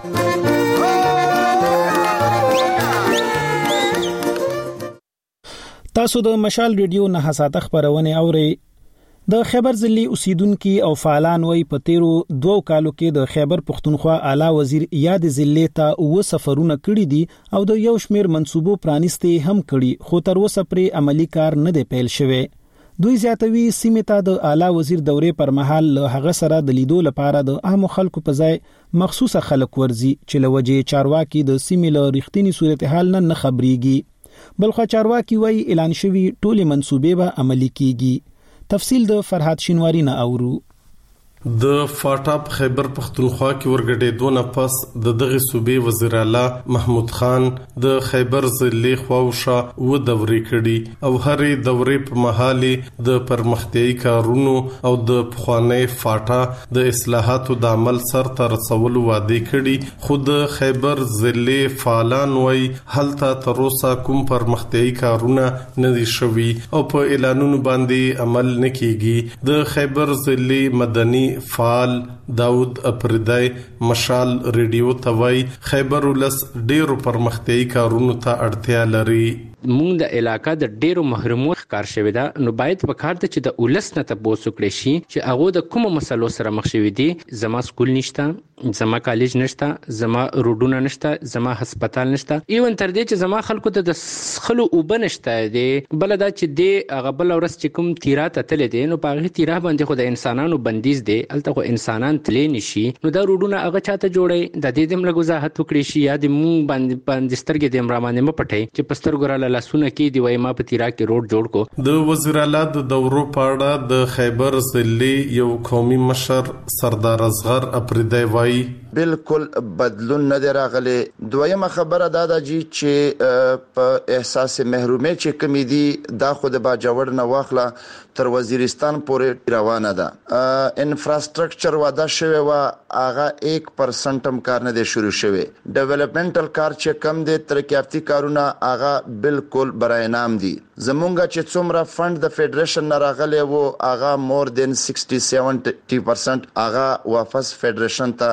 تاسو د مشال ریډیو نه حساسه خبرونه اورئ. د خیبر ضلعي اوسیدونکو او فعالان وای په تیرو دوو کالو کې د خیبر پښتونخوا اعلی وزیر یاد ضلع ته و سفرونه کړی دي او د یو شمیر منصوبو پرانیستي هم کړی خو تر اوسه پرې عملی کار نه دی پیل شوی. دوی زیاتوي سیمه ته د اعلی وزیر دورې پر مهال له هغه سره د لیدو لپاره د اهم خلکو په ځای مخصوصه خلک ورزي چې لوجه چارواکي د سیمه له ریښتینی صورتحال نه خبريږي. بلخو چارواکي وای اعلان شوی ټولي منسوبې به عملی کیږي. تفصیل د فرحات شینواری نه اورو. د فاټاپ خیبر پختونخوا کې ورګډېدو نه پس د دغه صوبې وزیر اعلی محمود خان د خیبر ضلع خواوشا و دورې کړي او هرې دورې په محالي د پرمختیايي کارونو او د پخوانی فاټا د اصلاحاتو د عمل سر تر رسولو وعده کړي. خود خیبر ضلع فعالان وای هلته تر اوسه کوم پرمختیايي کارونه نه دي شوي او په اعلانونو باندې عمل نه کیږي. د خیبر ضلع مدني فعال داود اپردای مشال ریډیو توای خیبر ولس ډیرو پرمختیايي کارونو ته اړتیا لري. مونږ د علاقې د ډیرو محرومو ښکار شوی دا نو باید په کار ته چې د ولس نه تاسو کړی شي چې هغه د کوم مسلو سره مخ شوی دي. زما سکول نشته، زما کالج نشته، زما روډونه نشته، زما هسپتال نشته، ایون تر دې چې زما خلکو ته د خلو وبنشته دي. بل دا چې دی هغه بل ورس چې کوم تیرات تل دي نو په هغه تیرا باندې خو د انسانانو بندیز دي الته خو انسانان تلې نشي نو دا روډونه هغه چاته جوړي د دې دم لګوزاحت وکړي شي یا د مونږ باندې باندې سترګې د امرامانه مپټي چې پستر ګراله لاسونه کې دی وای ما په تیرا کې روډ جوړ کو. د وزیر اعلی د دورو پاړه د خیبر ضلع یو قومي مشر سردار اصغر اپریدای وای بالکل بدلون نه دی راغلی. دویمه خبره دا ده چې په احساس محرومي چې کمی دي دا خود با جوړ نه واخله تر وزیرستان پورې روانه ده. انفراستراکچر وعده شوی و هغه یک پرسنټ هم کار نه دی شروع شوی. ډیولپمنټل کار چې کم دي ترقیاتی کارونه هغه بالکل برای نام دي. زمونږ چې څومره فند د فدریشن نه راغلی وو هغه مور دین سیکسټي سیونټي پرسنټ هغه واپس فدریشن ته لګل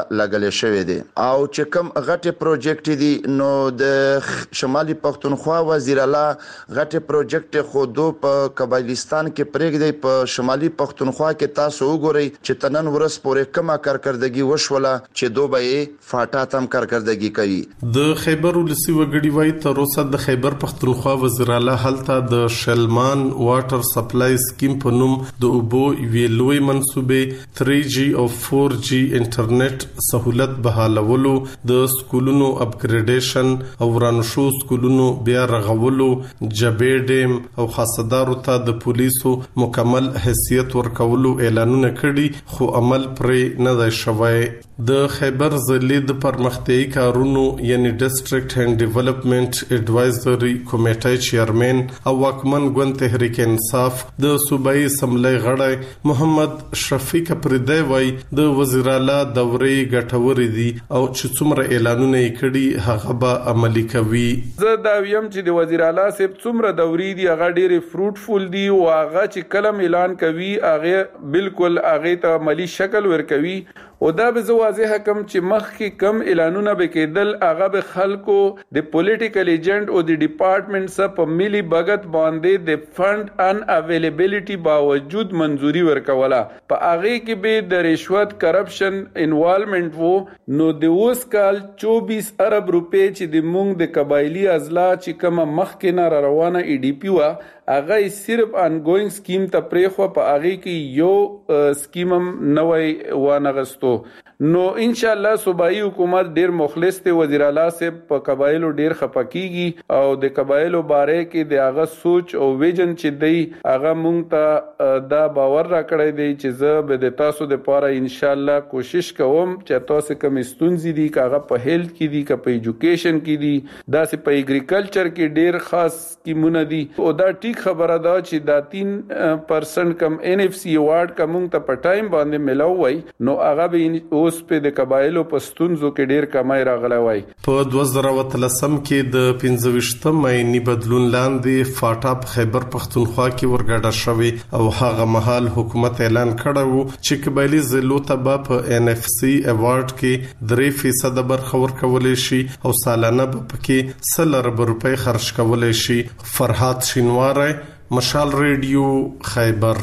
راغلي شوی دی او چې کوم غټه پروجیکټ دی نو د شمالي پښتونخوا وزیر اعلی غټه پروجیکټ خودو په قبایلستان کې پرېږدي په شمالي پښتونخوا کې تاسو وګورئ چې تنن ورس پورې کما کارکردګي وشوله چې دوبه فاټا تم کارکردګي کوي. د خیبر ولسی وګړي وای تر اوسه د خیبر پښتونخوا وزیر اعلی هلته د شلمان واټر سپلای سکیم په نوم د اوبو ویلوي منسوبې تھری جی او فور جی انټرنیټ سہولت بحالولو د سکولونو اپګریډیشن او ورانشو سکولونو بیا رغولو جبې ډیم او خاصدارو ته د پولیسو مکمل حیثیت ورکولو اعلانونه کړي خو عمل پرې نه دی شوی. د خیبر ضلع د پرمختیايي کارونو یعنی ډیسټریکټ اینڈ ډیولپمنٹ ایڈوایزري کمیټې چیرمن او واکمن ګوند تحریک انصاف د صوبایي اسمبلی غړی محمد شفیق پردی وای د وزیر اعلی دورې ګټورې دي او چې څومره اعلانونه یې کړي هغه به عملي کوي. زه دا ویم چې د وزیر اعلی صاحب څومره دورې دي هغه ډېرې فروټفول دي او هغه چې کلم اعلان کوي هغه بالکل هغه ته عملی شکل ورکوي او دا به زه واضح کوم چې مخکې کم اعلانونه به کېدل هغه به خلکو د پولیټیکل ایجنټ او د ډپارټمنټ سره په ملي بغت باندې د فند ان اویلیبিলিټي باوجود منزوري ورکوله په هغه کې به د رشوت کرپشن انوالومنت وو نو د اوس کال چوبیس ارب روپے چې د مونږ د قبایلی اضلاع چې کوم مخکې نه روانه ای ډی پی وا هغه صرف انګوینګ سکیم ته پریخو په هغه کې یو سکیمم نوې وانغستو نو ان شاء الله صوبایي حکومت ډیر مخلص ته وزیر اعلی صاحب په قبایلو ډیر خپکیږي او د قبایلو باره کې د هغه سوچ او ویژن چې دی هغه مونږ ته دا باور راکړی دی چې زه به د تاسو د پاره ان شاء الله کوشش کوم چې تاسو کوم ستونزې دي کاغه په هیلث کې دي کا په ایجوکیشن کې دي دا سه په اګریکلچر کې ډیر خاص سکیمونه دي او دا ټیک خبره ده چې دا تین پرسنټ کم ان اف سی ایوارډ کوم ته په ټایم باندې ملاوي نو هغه به اوس په د قبایلو پښتونزو کې ډیر کمای راغلی وای. په دوه زره وتلسم کې د پنځه ویشتم ماینی بدلون لاندې فاټا په خیبر پښتونخوا کې ورګډه شوی او هغه مهال حکومت اعلان کړو چې قبایلی ضلعو ته په ان اف سی ایوارډ کې درې فیصد برخه ورکولای شي او سالانه به پکې سل ارب روپۍ خرج کولای شي. فرحات شینواری، مشال ریډیو، خیبر.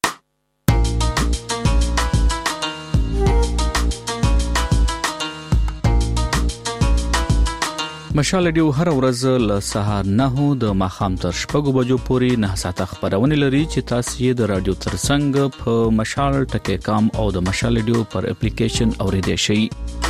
مشال ریډیو هر ورځ له سهار نه د ماخام تر شپږو بجو پورې نه ساعته خبرونه لري چې تاسو یې د رادیو ترڅنګ په مشال ټکی کام او د مشال ریډیو پر اپلیکیشن اوریدئ شئ.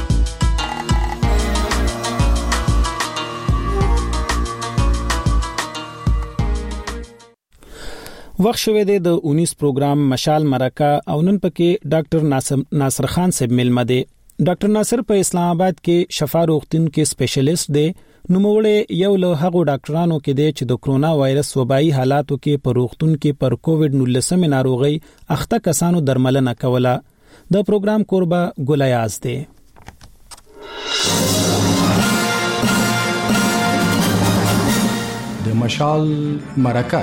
وخت شوه د اونیس پروګرام مشال مرکه او نن پکې ډاکټر ناصر خان صاحب ملمه دي. ډاکټر ناصر په اسلام آباد کې شفا روغتون کې سپیشلیست دی. نوموړی یو له هغو ډاکټرانو کې دی چې د کرونا وایرس وبایي حالاتو کې په روغتون کې پر کووډ نولس ناروغي اخته کسانو درملنه کوله. د پروګرام کوربه ګلیاز دی. د مشال مرکه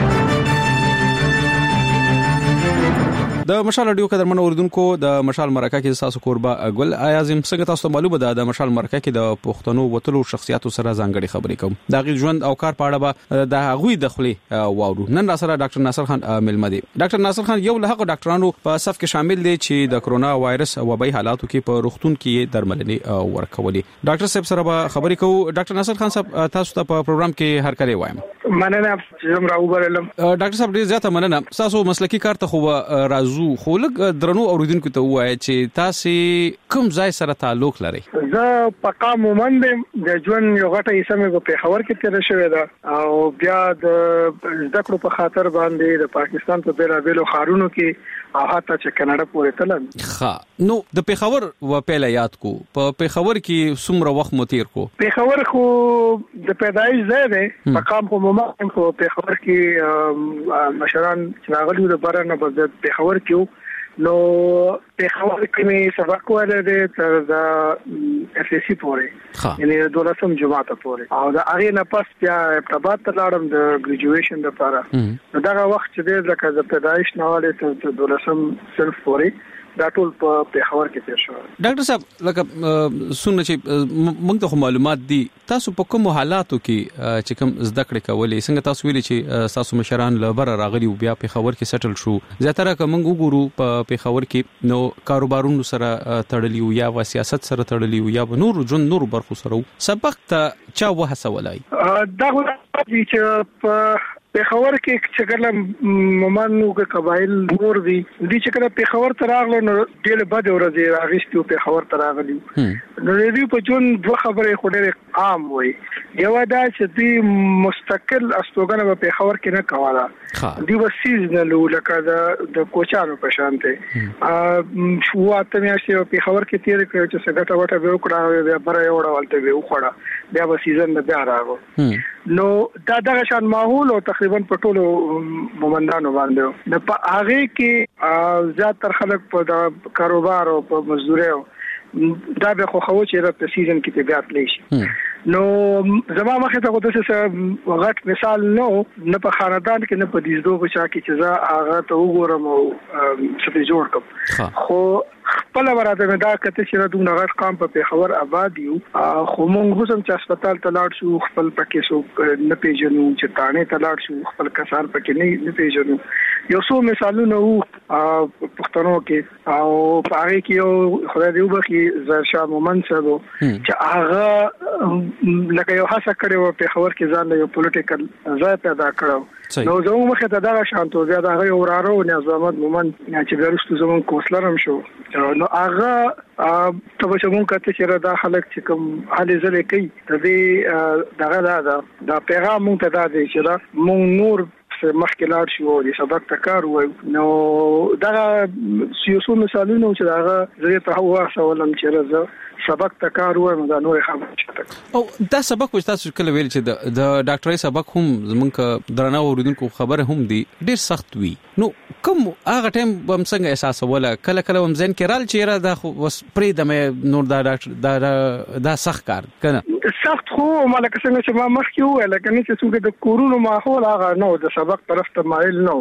د مشال رادیو قدرمن اوردونکو د مشال مرکه کې تاسو کوربه ګل اعظم څنګه تاسو ته معلومه ده د مشال مرکه کې د پښتنو وتلو شخصیتو سره ځانګړي خبرې کوم د غي ژوند او کار په اړه به د غوي دخلي واورو. نن را سره ډاکټر ناصر خان ملمه دي. ډاکټر ناصر خان یو له هغه ډاکټرانو په صف کې شامل دي چې د کرونا وایرس او وبای حالاتو کې په روغتون کې درملنه ورکولي. ډاکټر صاحب سره به خبرې کوو. ډاکټر ناصر خان صاحب تاسو ته په پروګرام کې هر کله وایم. مننه چې زم راوبرلم. ډاکټر صاحب ډیر زیاته مننه. تاسو مسلکی کار ته خو راځو خو لګ درنو اوریدونکو ته وایي چې تاسو کوم ځای سره تعلق لري؟ زه پقا مومند د ژوند یو غټه حصہ مې په خبر کې تیر شوې ده او بیا د زده کړو په خاطر باندې د پاکستان په بیلابیلو ښارونو کې او حتی چې کاناډا پورې تلم. ښه نو د پیښور و پیله یاد کو په پیښور کې څومره وخت مو تیر کو؟ پیښور خو د پیدایش ځای دی. مقام خو مومند خو پیښور کې مشران چې راغلي د بارنه په پیښور کې نو پیښور کې مې سبق ویل دي تر د اف سی سی پورې یعنی دولسم جماعت پورې او دا هغه نه پس بیا ابتداء ته لاړم د ګریجویشن لپاره. نو دا وخت چې د لکه د پیدایش نه والے ته دولسم صرف پورې دا ټول په پیښور کې تیر شو. ډاکټر صاحب لکه څنګه چې موږ ته معلومات دي تاسو په کوم حالاتو کې چې کوم زده کړې کولې څنګه تاسو ویلي چې تاسو مشران لبر راغلي او بیا پیښور کې سټل شو زیاتره کوم وګورو په پیښور کې نو کاروبارونو سره تړلی او یا و سیاست سره تړلی او یا نور جون نور برخو سره سبق ته چا وهڅولای دا غواړي چې په پیښور کې چې کله ممنو کې قبایل نور دي دي چې کله پیښور ته راغله نو ډېر بد ورځي راغستو پیښور ته راغلي نو دې په جون دوه خبرې خوري عام وي یو دا چې دې مستقل استوګنه په پیښور کې نه کوله دی وسیزنل لکه د د کوچانو په شان ته ا شو اته میاشتې په پیښور کې تیر کړ چې څنګه وټه به وکړه بیا بره یوړه ولته به وخړه بیا وسیزن بیا راغو نو دا دغه شان ماحول او تقریبا په ټولو مومندانو باندې د په هغه کې زیاتره خلک په کاروبار او په مزدوري دا به خو خو چې په سیزن کې بیا تللی شي نو زما مخه ته کوته څه غټ مثال نو نه په خاندان کې نه په دیزدو په چا کې چې زه هغه ته وګورم او څه جوړ کوم خو خپل ورته مې دا کته چې دوه غټ قام په پیښور آباد یو خو موږ هم چې هسپتال ته لاړ شو خپل پکې سو نه پیژنو چې تانه ته لاړ شو خپل کسان پکې نه نه پیژنو یو څو مثالونه وو پښتنو کې او هغه کې یو خدای دې وبخي زرشاه مومن صاحب چې هغه لکه یو هڅه کړې و په خبر کې ځان یو پولیټیکل ځای پیدا کړو نو زموږ مخه ته دا شانتو بیا دا یو ورارو نظام مومن چې ورستو زموږ کوسلرم شو نو هغه ته چې موږ کته چې دا خلک چې کوم حالې زله کوي ته دې دغه دا دا پیغام مونږ ته دا دی چې دا مونږ نور مخکلار شو د سبق تکار و نو دا سیاسو مثالونه چې دا زه ته هوا سوالم چې راځه سبق تکار و نو دا نور خبره چته او دا سبق چې تاسو کله ویل چې د ډاکټرۍ سبق هم زمونږ درنه اوریدونکو خبره هم دي ډیر سخت وي نو کوم هغه ټیم هم څنګه احساس ولا کله کله هم ځین کې رال چیرې دا پرې د نور دا ډاکټر دا دا سخت کار کنه سخت خو مالک څنګه چې ما مخ کې وای لکه نه چې څنګه د کورونو ماحول هغه نو د سبق طرف ته مایل نو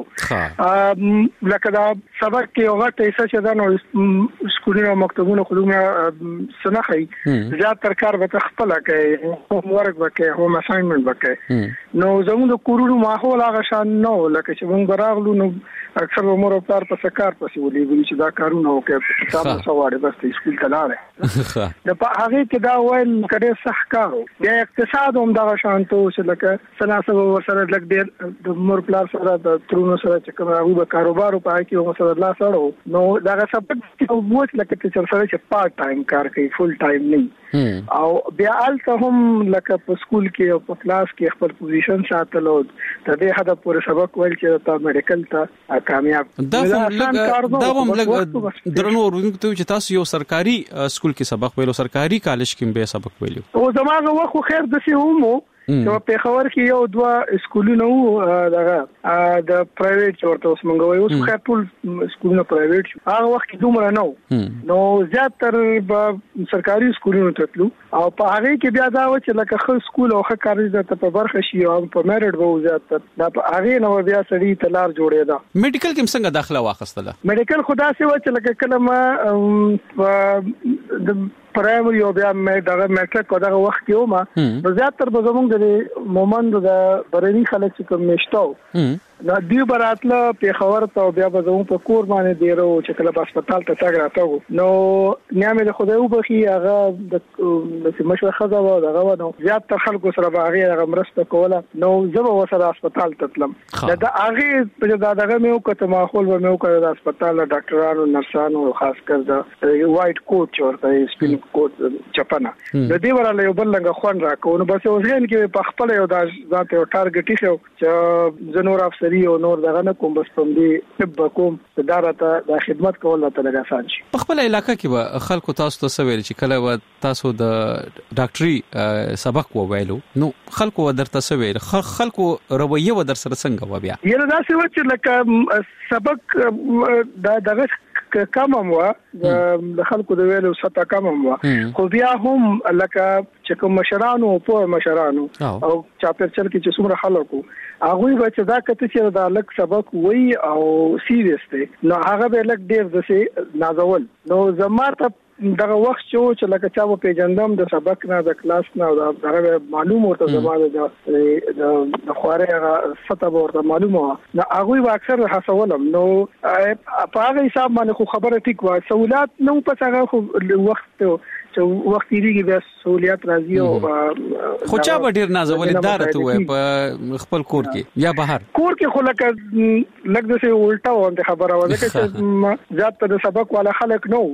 ا لکه دا سبق کې هغه ته څه دا نو سکولونو مکتبونو خلونه سنخي زیات تر کار به خپل کوي هوم ورک وکړي هوم اساینمنت وکړي نو زموږ د کورونو ماحول هغه شان نو لکه چې موږ براغلو نو اکثر عمر او پلار په سکار پسې ولې چې دا کارونه وکړي تاسو سواړي بس سکول ته لاړې د په هغه کې دا وایل کړي صح کارو بیا اقتصاد هم دا شانتو چې لکه سناسب ورسره لګ ډیر د عمر پلار سره د ترونو سره چې کوم هغه کاروبار په هغه کې هم سره لا سره نو دا سبق چې ووت لکه چې سره چې پارت ټایم کار کوي فول ټایم نه او بیا الته هم لکه په سکول کې او په کلاس کې خپل پوزیشن ساتلو د دې هدف پر سبق ویل چې تا میډیکل ته کامیاب دا دا هم لګ درنو ورونکو چې تاسو یو سرکاري سکول کې سبق ویلو سرکاري کالج کې به سبق ویلو او زموږ وخت خیر د سي همو چې په خبر کې یو دوا سکولونه وو دغه د پرایویټ ورته اوس مونږ وایو اوس خیر ټول سکولونه پرایویټ شو هغه وخت دومره نو نو زیاتره په سرکاري سکولونو ته تلو او په هغه کې بیا دا و چې لکه خو سکول او خو کاري د په برخه شي او په میرټ وو زیاتره دا په هغه نو بیا سړي تلار جوړې دا میډیکل کې څنګه داخله واخستله میډیکل خدا سي و چې لکه کلمه د پرایمري او بیا مې دغه میټریک او دغه وخت کې ومه نو زیاتره به زمونږ د مومند د برني خلک چې کوم نشته نو دی براتله په خبر ته بیا به زموږ په کور باندې دیرو چې کله په هسپتال ته تاګ راټو نو نیامه د خدای وبخي هغه د مشوره خزا و دغه نو زیات تر خلکو سره به هغه مرسته کوله نو زما وسره هسپتال ته تلم دا هغه په دغه مې وکړه ماحول به مې وکړه د هسپتال ډاکټرانو نرسانو خاص کر د وایټ کوټ ورته سپین کوټ چپنه د دې وراله یو بل لنګ خوان راکو نو بس اوسګن کې په خپل یو د ذات یو ټارګټ شو چې زنور افسر او نور دغه نه کوم بس پم دي طب کوم ادارته د خدمت کول ته لږه آسان شي په خپل علاقې کې به خلکو تاسو ته سویل چې کله و تاسو د ډاکټري سبق وویلو نو خلکو درته سویل خلکو رویه و در سره څنګه و بیا یره دا څه و چې لکه سبق د دغه ک کم هم وا د خلکو د ویلو ستا کم هم وا خو بیا هم لکه چې کوم مشرانو په مشرانو او چاپرچل کې چې څومره خلکو هغه به چې دا کته چې دا لک سبق وای او سیریس دی نو هغه به لک ډیر د سي نازول نو زماره دغه وخت چې لکه چا په پیجندم د سبق نه د کلاس نه دا معلوم ورته زماره د د خواره سطح ورته معلومه نو هغه اکثر حسولم نو په هغه حساب باندې خو خبره ټیک و سہولات نو په هغه وخت چې وخت یې بیا سہولیت راځي او خو چا به ډیر نازولې دارته وای په خپل کور کې یا بهر کور کې خو لکه لکه د څه الټا وانت خبره وځه چې ذات د سبق والا خلک نو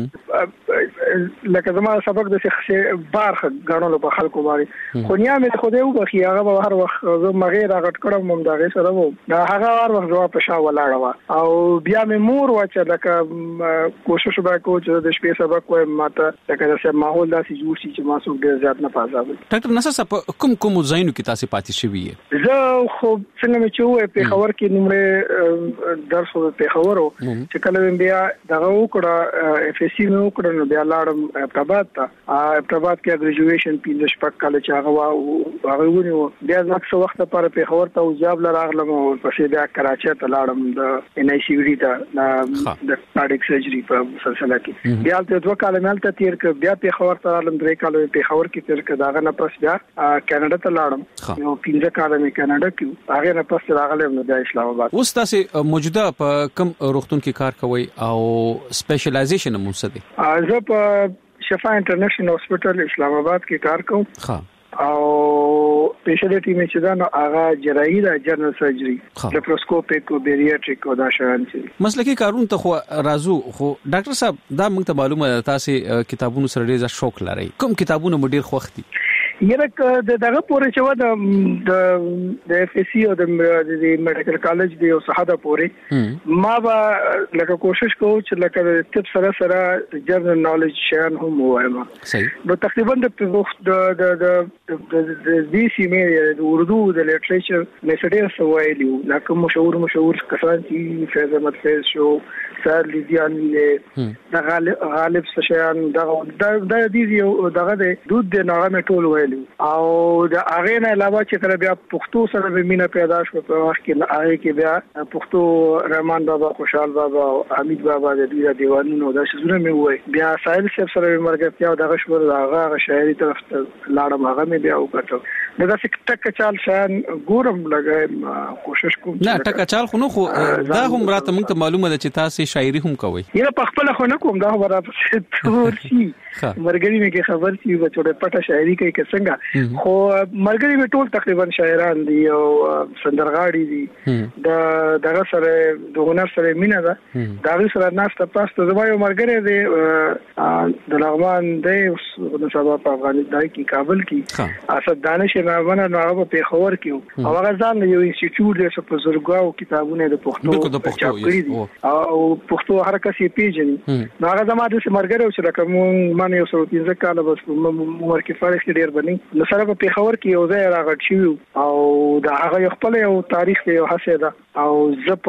لکه زما سبق د څه بار غاڼو په خلکو باندې خو نیا مې خو دې وبخي هغه به هر وخت زه مغیر غټ کړم مم دا غي سره وو دا هغه هر وخت جواب په شا ولاړه او بیا مې مور واچ لکه کوشش وکړو چې د شپې سبق وایم ماته لکه چې ماحول داسې جوړ شي چې ما څوک ډیر زیات نه پازاوي ډاکټر نصر صاحب کوم کوم ځایونو کې تاسو پاتې شوی یې زه خو څنګه مې چې په خبر کې نمبر درس په پیښور چې کله بیا دغه وکړه اف اس سی نو وکړه نو بیا لاړم ابتاباد ته ابتاباد کې ګریجویشن پینځه شپږ کال چې هغه هغه ونیو بیا ځکه وخت لپاره پیښور ته جاب لراغلم او پسې بیا کراچۍ ته لاړم د ان آی سی وی ته د کارډیک سرجری په سلسله کې بیا ته دوه کال مالته تیر ک بیا پیښور ته لاړم درې کال پیښور کې تیر ک داغه نه پس بیا کاناډا ته لاړم نو پینځه کال مې کاناډا کې هغه نه پس راغلم نو د اسلام آباد اوس تاسو موجوده په کوم روغتون کې کار کوي او سپیشلایزیشن مو څه دی زه په شفا انټرنیشنل هاسپټل اسلام آباد کې کار کوم ها او سپیشلیټی مې چې دا نو هغه جراحي دا جنرال سرجری لیپروسکوپیک او بیریاټریک او دا شان چې مسلکی کارون ته خو رازو خو ډاکټر صاحب دا موږ ته معلومه ده تاسو کتابونو سره ډیر شوق لرئ کوم کتابونه مو ډیر خوښ دي یره د دغه پورې چې و د د اف اس سی او د میډیکل کالج دی او صحاده پورې ما با لکه کوشش کوم چې لکه طب سره سره جنرال نالج شان هم وایم صحیح نو تقریبا د د د د د بي سي مې د اردو د لټریچر میسډیر سوایلیو لکه مشهور مشهور کسان چې فیض احمد فیض شو سر لیدیان د غالب غالب سشيان دغه د دې دغه د دود د نامه ټول وایي او د هغه نه علاوه چې کله بیا پښتو سره به مینا پیدا شو په وخت کې هغه کې بیا پښتو رحمان بابا خوشحال بابا او حمید بابا د دې دیوانونو د شزونه مې وای بیا سایل سیف سره مرګ او دغه شور هغه شاعري طرف ته لاړم هغه مې بیا وکړو دا څه ټک چال شان ګورم لګایم کوشش کوم نه ټک چال خو نو خو دا هم راته موږ ته معلومه ده چې تاسو شاعري هم کوي یره په خپل خو نه کوم دا خبره تور شي مرګري مې کې خبر شي و چې پټه شاعري کوي که څنګه خو مرګري مې ټول تقریبا شاعران دي او سندرغاړي دي د دغه سره د هنر سره مینا ده دا سره ناشته پاسته زما یو مرګري دی د لغمان دی د سبا په افغانستان کې کابل کې اسد دانش نامونه نو هغه په خبر کې او هغه ځان یو انسټیټیوټ دی چې په زرګاو کتابونه د پښتو چاپ کړی دي او پښتو هر کس یې پیژني نو هغه زما د مرګري او چې کوم معنی یو څو پنځه کال بس عمر کې فارغ ډیر بني نو سره په خبر کې یو ځای راغټ شو او دا هغه خپل یو تاریخ دی او حسه ده او زپ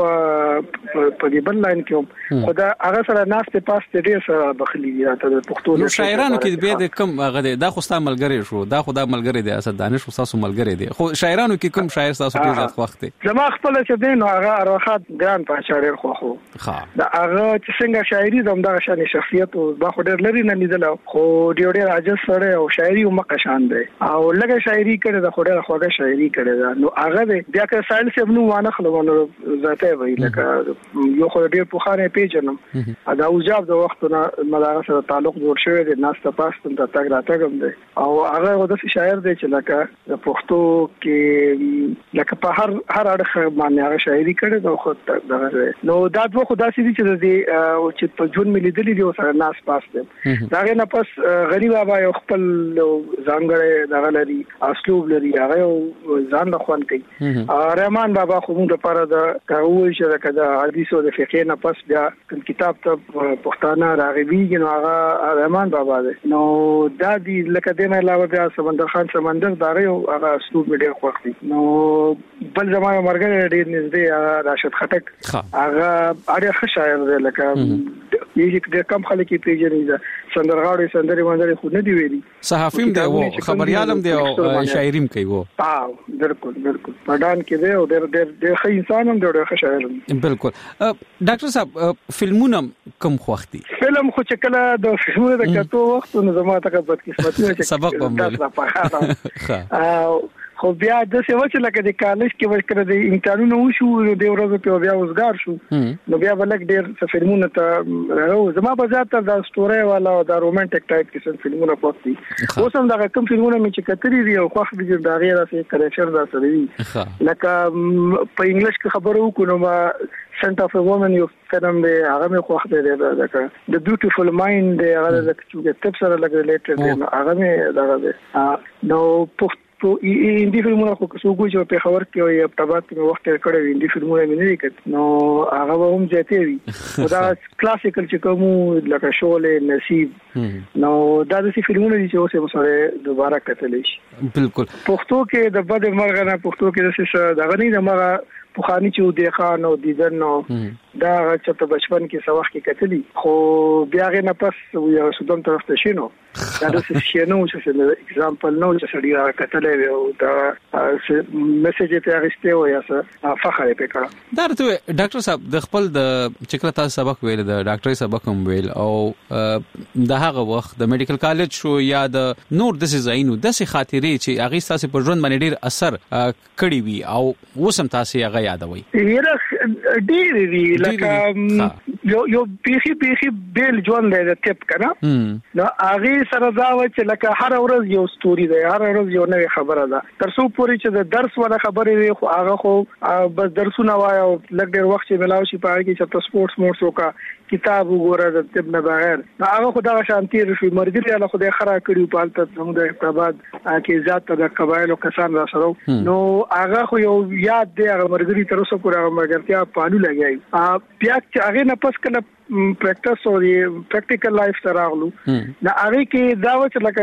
په دې بل لاین کې خدا هغه سره ناشته پاسته ډیر سره بخلی دی ته د پښتو نو شاعرانو کې به د کم هغه دا خو ستاسو ملګری شو دا خو دا ملګری دی اسد دانش خو تاسو ملګری دی خو شاعرانو کې کوم شاعر تاسو ډیر زیات وخت دی زما خپل چې دی نو هغه اروخات ګران په شاعر خو خو ها دا هغه چې څنګه شاعري زم دا شان شخصیت او با خو ډیر لري نه لیدل خو ډیر ډیر عجز سره او شاعري او مقشان دی او لږه شاعري کړي دا خو ډیر خوږه شاعري کړي دا نو هغه بیا که ساينس یې نو وانه خلونو ذاته وی لکه یو خو ډیر په خانه پیژنم دا اوجاب د وخت نه مدارس سره تعلق جوړ شوی دی ناسته پاستم ته تاګ راتګم دی او هغه د شاعر دی چې لکه د پښتو کې لکه په هر هر اړخ باندې هغه شاعري کړي دا خو دغه نو دا دوه خدا سي چې د او چې په جون ملي دلی دی سره ناس پاستم دا نه پس غریب بابا یو خپل ځانګړی دغه لري اسلوب لري هغه ځان د خوان کوي رحمان بابا خو موږ لپاره د کاوی چې د حدیث او د فقه نه پس بیا کتاب ته پښتانه راغبي نو هغه رحمان بابا دی نو دا دی لکه دینه علاوه بیا سمندر خان سمندر دا یو هغه اسلوب ډېر خوښ دي. نو بل زمانه مرګ ډېر نږدې راشد خټک هغه اړ ښه شاعر دی لکه یی د کم خلک پیژني سندرغاړي سندري باندې خو نه دی ویلي صحافیم دی او خبريالم دی او شاعریم کوي وو ها بالکل بالکل پردان کې دی او ډېر ډېر ډېر ښه انسان هم دی ډېر ښه شاعر هم بالکل. ډاکټر صاحب فلمونه کم خوښ دي؟ فلم خو چې کله د فلمونو د کتو وخت نو زما ته بد قسمتي چې سبق بمول خو بیا د څه چې لکه د کالج کې ورکړه د امتحانونو وشو د ورځې په بیا وزګار شو نو بیا بلک ډېر فلمونه ته زما په ذات د سټوري والا او د رومانټیک ټایپ کې څه فلمونه پوښتي اوس هم دا کوم فلمونه مې چې کتري دي او خو د دا غیر څه کریکټر دا سره دي لکه په انګلیش کې خبرو کوم ما سنت اف ا وومن یو فلم دی هغه مې خوښ دی لکه د بیوټیفل مایند دی هغه د کتاب سره لګ ریلیټډ دی هغه مې دا دی نو په تو اندی فلمونه خو څو ګوجو په خبر کې یو ابتبات کې وخت کړی اندی فلمونه مې نه لیکت نو هغه هم ځته وي دا کلاسیکل چې کوم لکه شولې نصیب نو دا د فلمونو چې اوسه مسره دوباره کتلی شي. بالکل پښتو کې د بد مرغ نه پښتو کې د څه د غنی د مرغ پوخانی چې د خان او دیدن نو دا چې په بچپن کې سواخ کې کتلی خو بیا غي نه پس یو سودم طرف ته شینو دا د څه شینو چې اگزامپل نو چې سړی راکتلې او دا میسج ته اغسته و یا څه فخر په کړه. دا ته ډاکټر صاحب د خپل د چکرتا سبق ویل د ډاکټري سبق هم ویل او د هغه وخت د میډیکل کالج شو یا د نور د زینو د څه خاطرې چې اغه تاسو په ژوند باندې ډیر اثر کړی وي او وسم تاسو هغه یادوي؟ یره ډیر دی لکه یو یو پیخي پیخي بیل ژوند دی د ټپ کنه نو هغه سره دا و چې لکه هر ورځ یو ستوري دی هر ورځ یو نوې خبره ده تر څو پورې چې د درس ولا خبرې وي خو هغه خو بس درسونه وای او لږ ډیر وخت چې ملاوي شي په هغه کې چې سپورتس مورس وکا کتاب وګوره د طب نه بغیر هغه خدای شانتي رشي مرګري له خدای خرا کړیو په حالت زموږ د اقتباد کې ذات د قبایل او کسان را سره نو هغه خو یو یاد دی هغه مرګري تر اوسه پورې مرګرتیا پالو لګي بیا چې هغه نه پس کله پریکټس او پریکټیکل لایف تراغلو دا هغه کې دا و چې لکه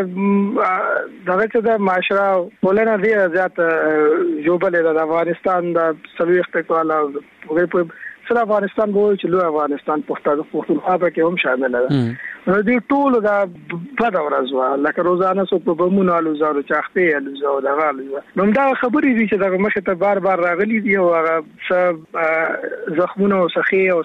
دغه چې د معاشره ولنه دی ذات جوبل د افغانستان د سلوخت کواله په سره افغانستان وو چې لوی افغانستان پښتون پښتونخوا کې هم شامل ده نو دې ټول دا په دا ورځ لکه روزانه سو په بمونو الو زارو چاخته الو زو دا غالو نو دا خبرې دي چې دا مخه ته بار بار راغلي دي او هغه سب زخمونه او سخی او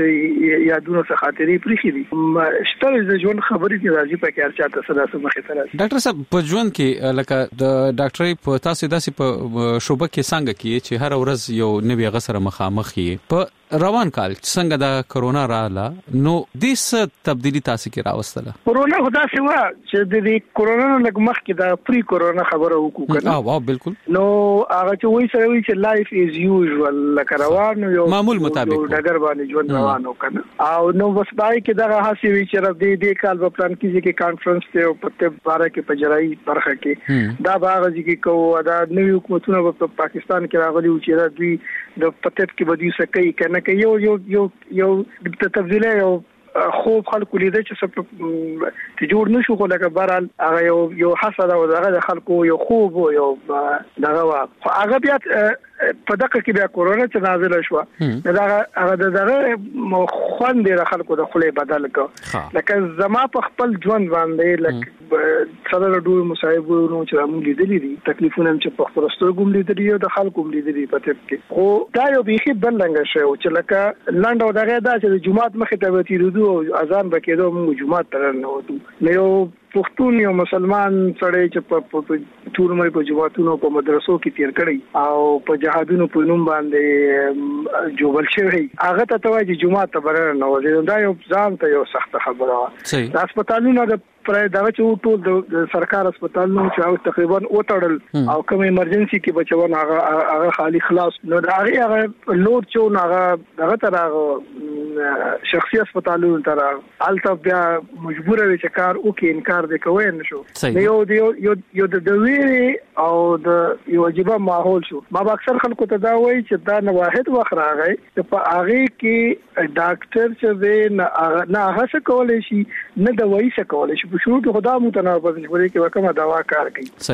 یادونه څخه خاطرې پرې دي شته د ژوند خبرې دي راځي په کې ارچا ته سره مخه ته راځي. ډاکټر صاحب په ژوند کې لکه د ډاکټري په تاسو داسې په شوبه کې څنګه کې چې هر ورځ یو نوې غسر مخامخ یې په روان کال څنګه دا کرونا رااله نو د څه تبدیلی تاسو کې راوستله؟ کرونا خدا سوا چې د کرونا لږ مخکې دا پری کرونا خبره وکړه اه واو بالکل نو هغه چې وایي سره وایي چې لایف از یوزوال لکه روان یو معمول مطابق ډګر باندې ژوند روانو کنه او نو بس پای کې دا هڅه وی چې د دې کال په پلان کې چې کانفرنس ته او په باره کې په جرای برخه کې دا باغ چې کوو دا نوې حکومتونه په پاکستان کې راغلي و چې دوی د پټټ کې بدیو سکه کنه کې یو یو یو یو د تفضیله یو خوب خلکو لیدل چې څه ته جوړ نشو خو لکه بهرحال هغه یو یو حسد او دغه خلکو یو خوب یو دغه هغه بیا په دغه کې بیا کورونا چې نازل شو دا هغه دغه خوند د خلکو د خلې بدل کو لکه زما په خپل ژوند باندې لکه سره د دوه مصايبونو چې موږ لیدلې دي تکلیفونه چې په خپل سترګو لیدلې او د خلکو لیدلې په تپ کې خو دا یو بيخي بلنګ شو چې لکه لاند او دغه دا چې د جمعات مخې ته وتی ردو او اذان بکېدو موږ جمعات تر نه وته نو یو پښتون یو مسلمان سره چې په ټول مې په جواتونو په مدرسو کې تیر کړی او په جهادونو په نوم باندې جوړل شوی هغه ته توای چې جمعه ته بر نه وځي دا یو ځان ته یو سخت خبره ده. هسپتالونو د پرې دا چې ټول د سرکار هسپتالونو چې او تقریبا اوټړل او کوم ایمرجنسي کې بچون هغه هغه خالی خلاص نو دا هغه لوډ چون هغه هغه تر شخصي هسپتالونو تر الته بیا مجبور وي چې کار وکړي انکار دې کوي نشو یو یو یو د دوی او د یو واجبہ ماحول شو ما اکثر خلکو ته دا وایي چې دا نه واحد وخت راغی چې په هغه کې ډاکټر چې نه نه هڅه کولای شي نه دوايي څه کولای شي په شروع کې خدا متناوب په دې کې کومه دوا کار کوي صحیح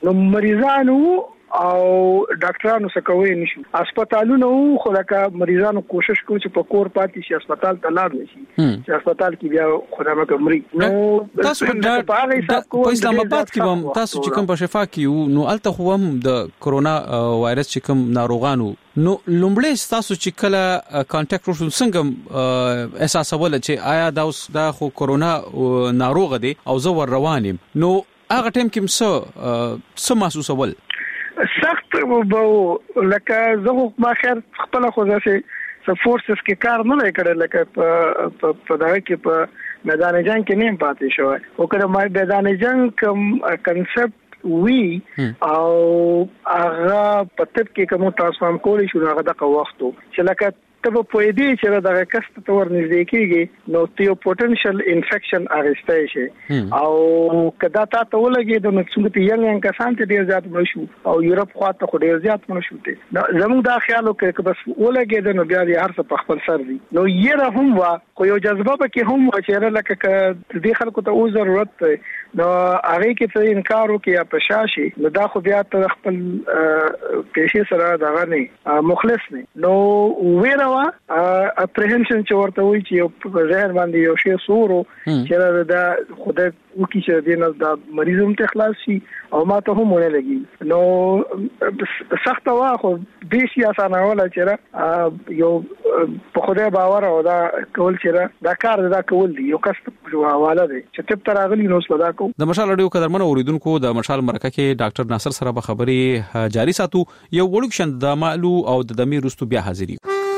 نو مریضانو او ډاکټرانو څخه کوي نشي هسپتالونو خو لکه مریضانو کوشش کوي چې په کور پاتې شي هسپتال ته لاړ نشي چې هسپتال کې بیا خدای مکه مري نو تاسو په اسلام آباد کې هم تاسو چې کوم په شفا کې نو الته خو هم د کرونا وایرس چې کوم ناروغانو نو لومړی تاسو چې کله کانټیکټ وشو څنګه احساسول چې آیا دا اوس د خو کرونا ناروغ دی او زه ور روانم نو هغه ټیم کې څه څه محسوسول سخت وو لکه زه ما خیر خپل خو ځکه فورسز کې کار نه کړل لکه په دغه کې په میدان جنگ کې نه پاتې شو او کله ما میدان جنگ کوم کنسپټ وی او هغه په تب کې کوم ترانسفارم کولی شو هغه دغه وختو چې لکه ته په دې چې دغه کست تور نږدې کېږي نو تیو پوتنشل انفیکشن اغستای شي او کدا تا ته ولګي د نڅونګ ته یو کسان ته ډیر زیات مړ شو او یورپ خواته خو ډیر زیات مړ شو ته زموږ دا خیال وکړ چې بس ولګي د نو بیا یې هر څه په خپل سر دي نو یې هم وا خو یو جذبه پکې هم و چې لکه دې خلکو ته او ضرورت نو هغه کې ته انکار وکي یا پشاشي نو دا خو بیا ته خپل پیښې سره دا نه مخلص نه نو ویره اپریهنشن چې ورته وی چې په ظاهر باندې یو شی سورو چې دا خدای وکي چې دینه دا مریضوم ته خلاص شي او ما ته هم ونه لګي نو سخت واخو دې شي اسانه ولا چې یو په خدای باور او دا کول چې دا کار دا کول دی یو کس په حواله دی چې تب تر اغلی نو صدا کو د مشال اډیو قدرمن اوریدونکو د مشال مرکه کې ډاکټر ناصر سره به خبري جاری ساتو یو وړوکشن د مالو او د دمي رستو بیا حاضری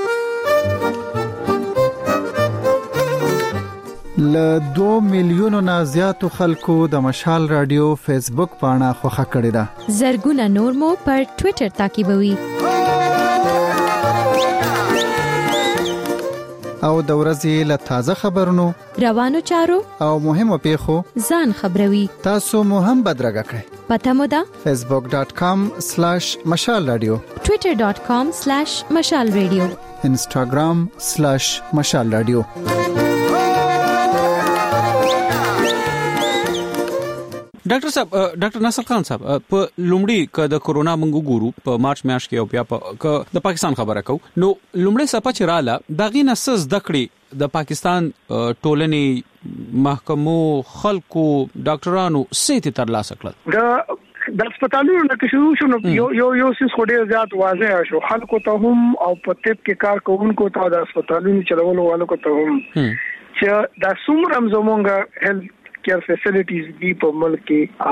ل دو میلیونو نه زیاتو خلکو د مشال رادیو فیسبوک پاڼه خوښه کړې ده زرګونه نور مو پر ټوئیټر تعقیبوي او د ورځې له تازه خبرونو روانو چارو او مهمو پیښو ځان خبروي تاسو مو هم بدرګه کړئ پته مو ده facebook dot com slash mashal radio twitter dot com slash mashal radio instagram slash mashal radio ډاکټر صاحب ډاکټر ناصر خان صاحب په لومړی ک د کورونا منګو ګورو په مارچ میاشت کې او بیا په د پاکستان خبره کو نو لومړی صفه چې رااله دا غي نسز دکړي د پاکستان ټولنې محکمو خلکو ډاکټرانو سيتي تر لاسه کړل دا د هسپتالونو نه شروع شو یو یو یو سیس خو ډیر زیات واضح شو خلکو ته هم او په طب کې کار کوونکو ته د هسپتالونو چلولو والو ته هم چې دا څومره زمونږ هیلث کیر فیسیلیټیز دی په ملک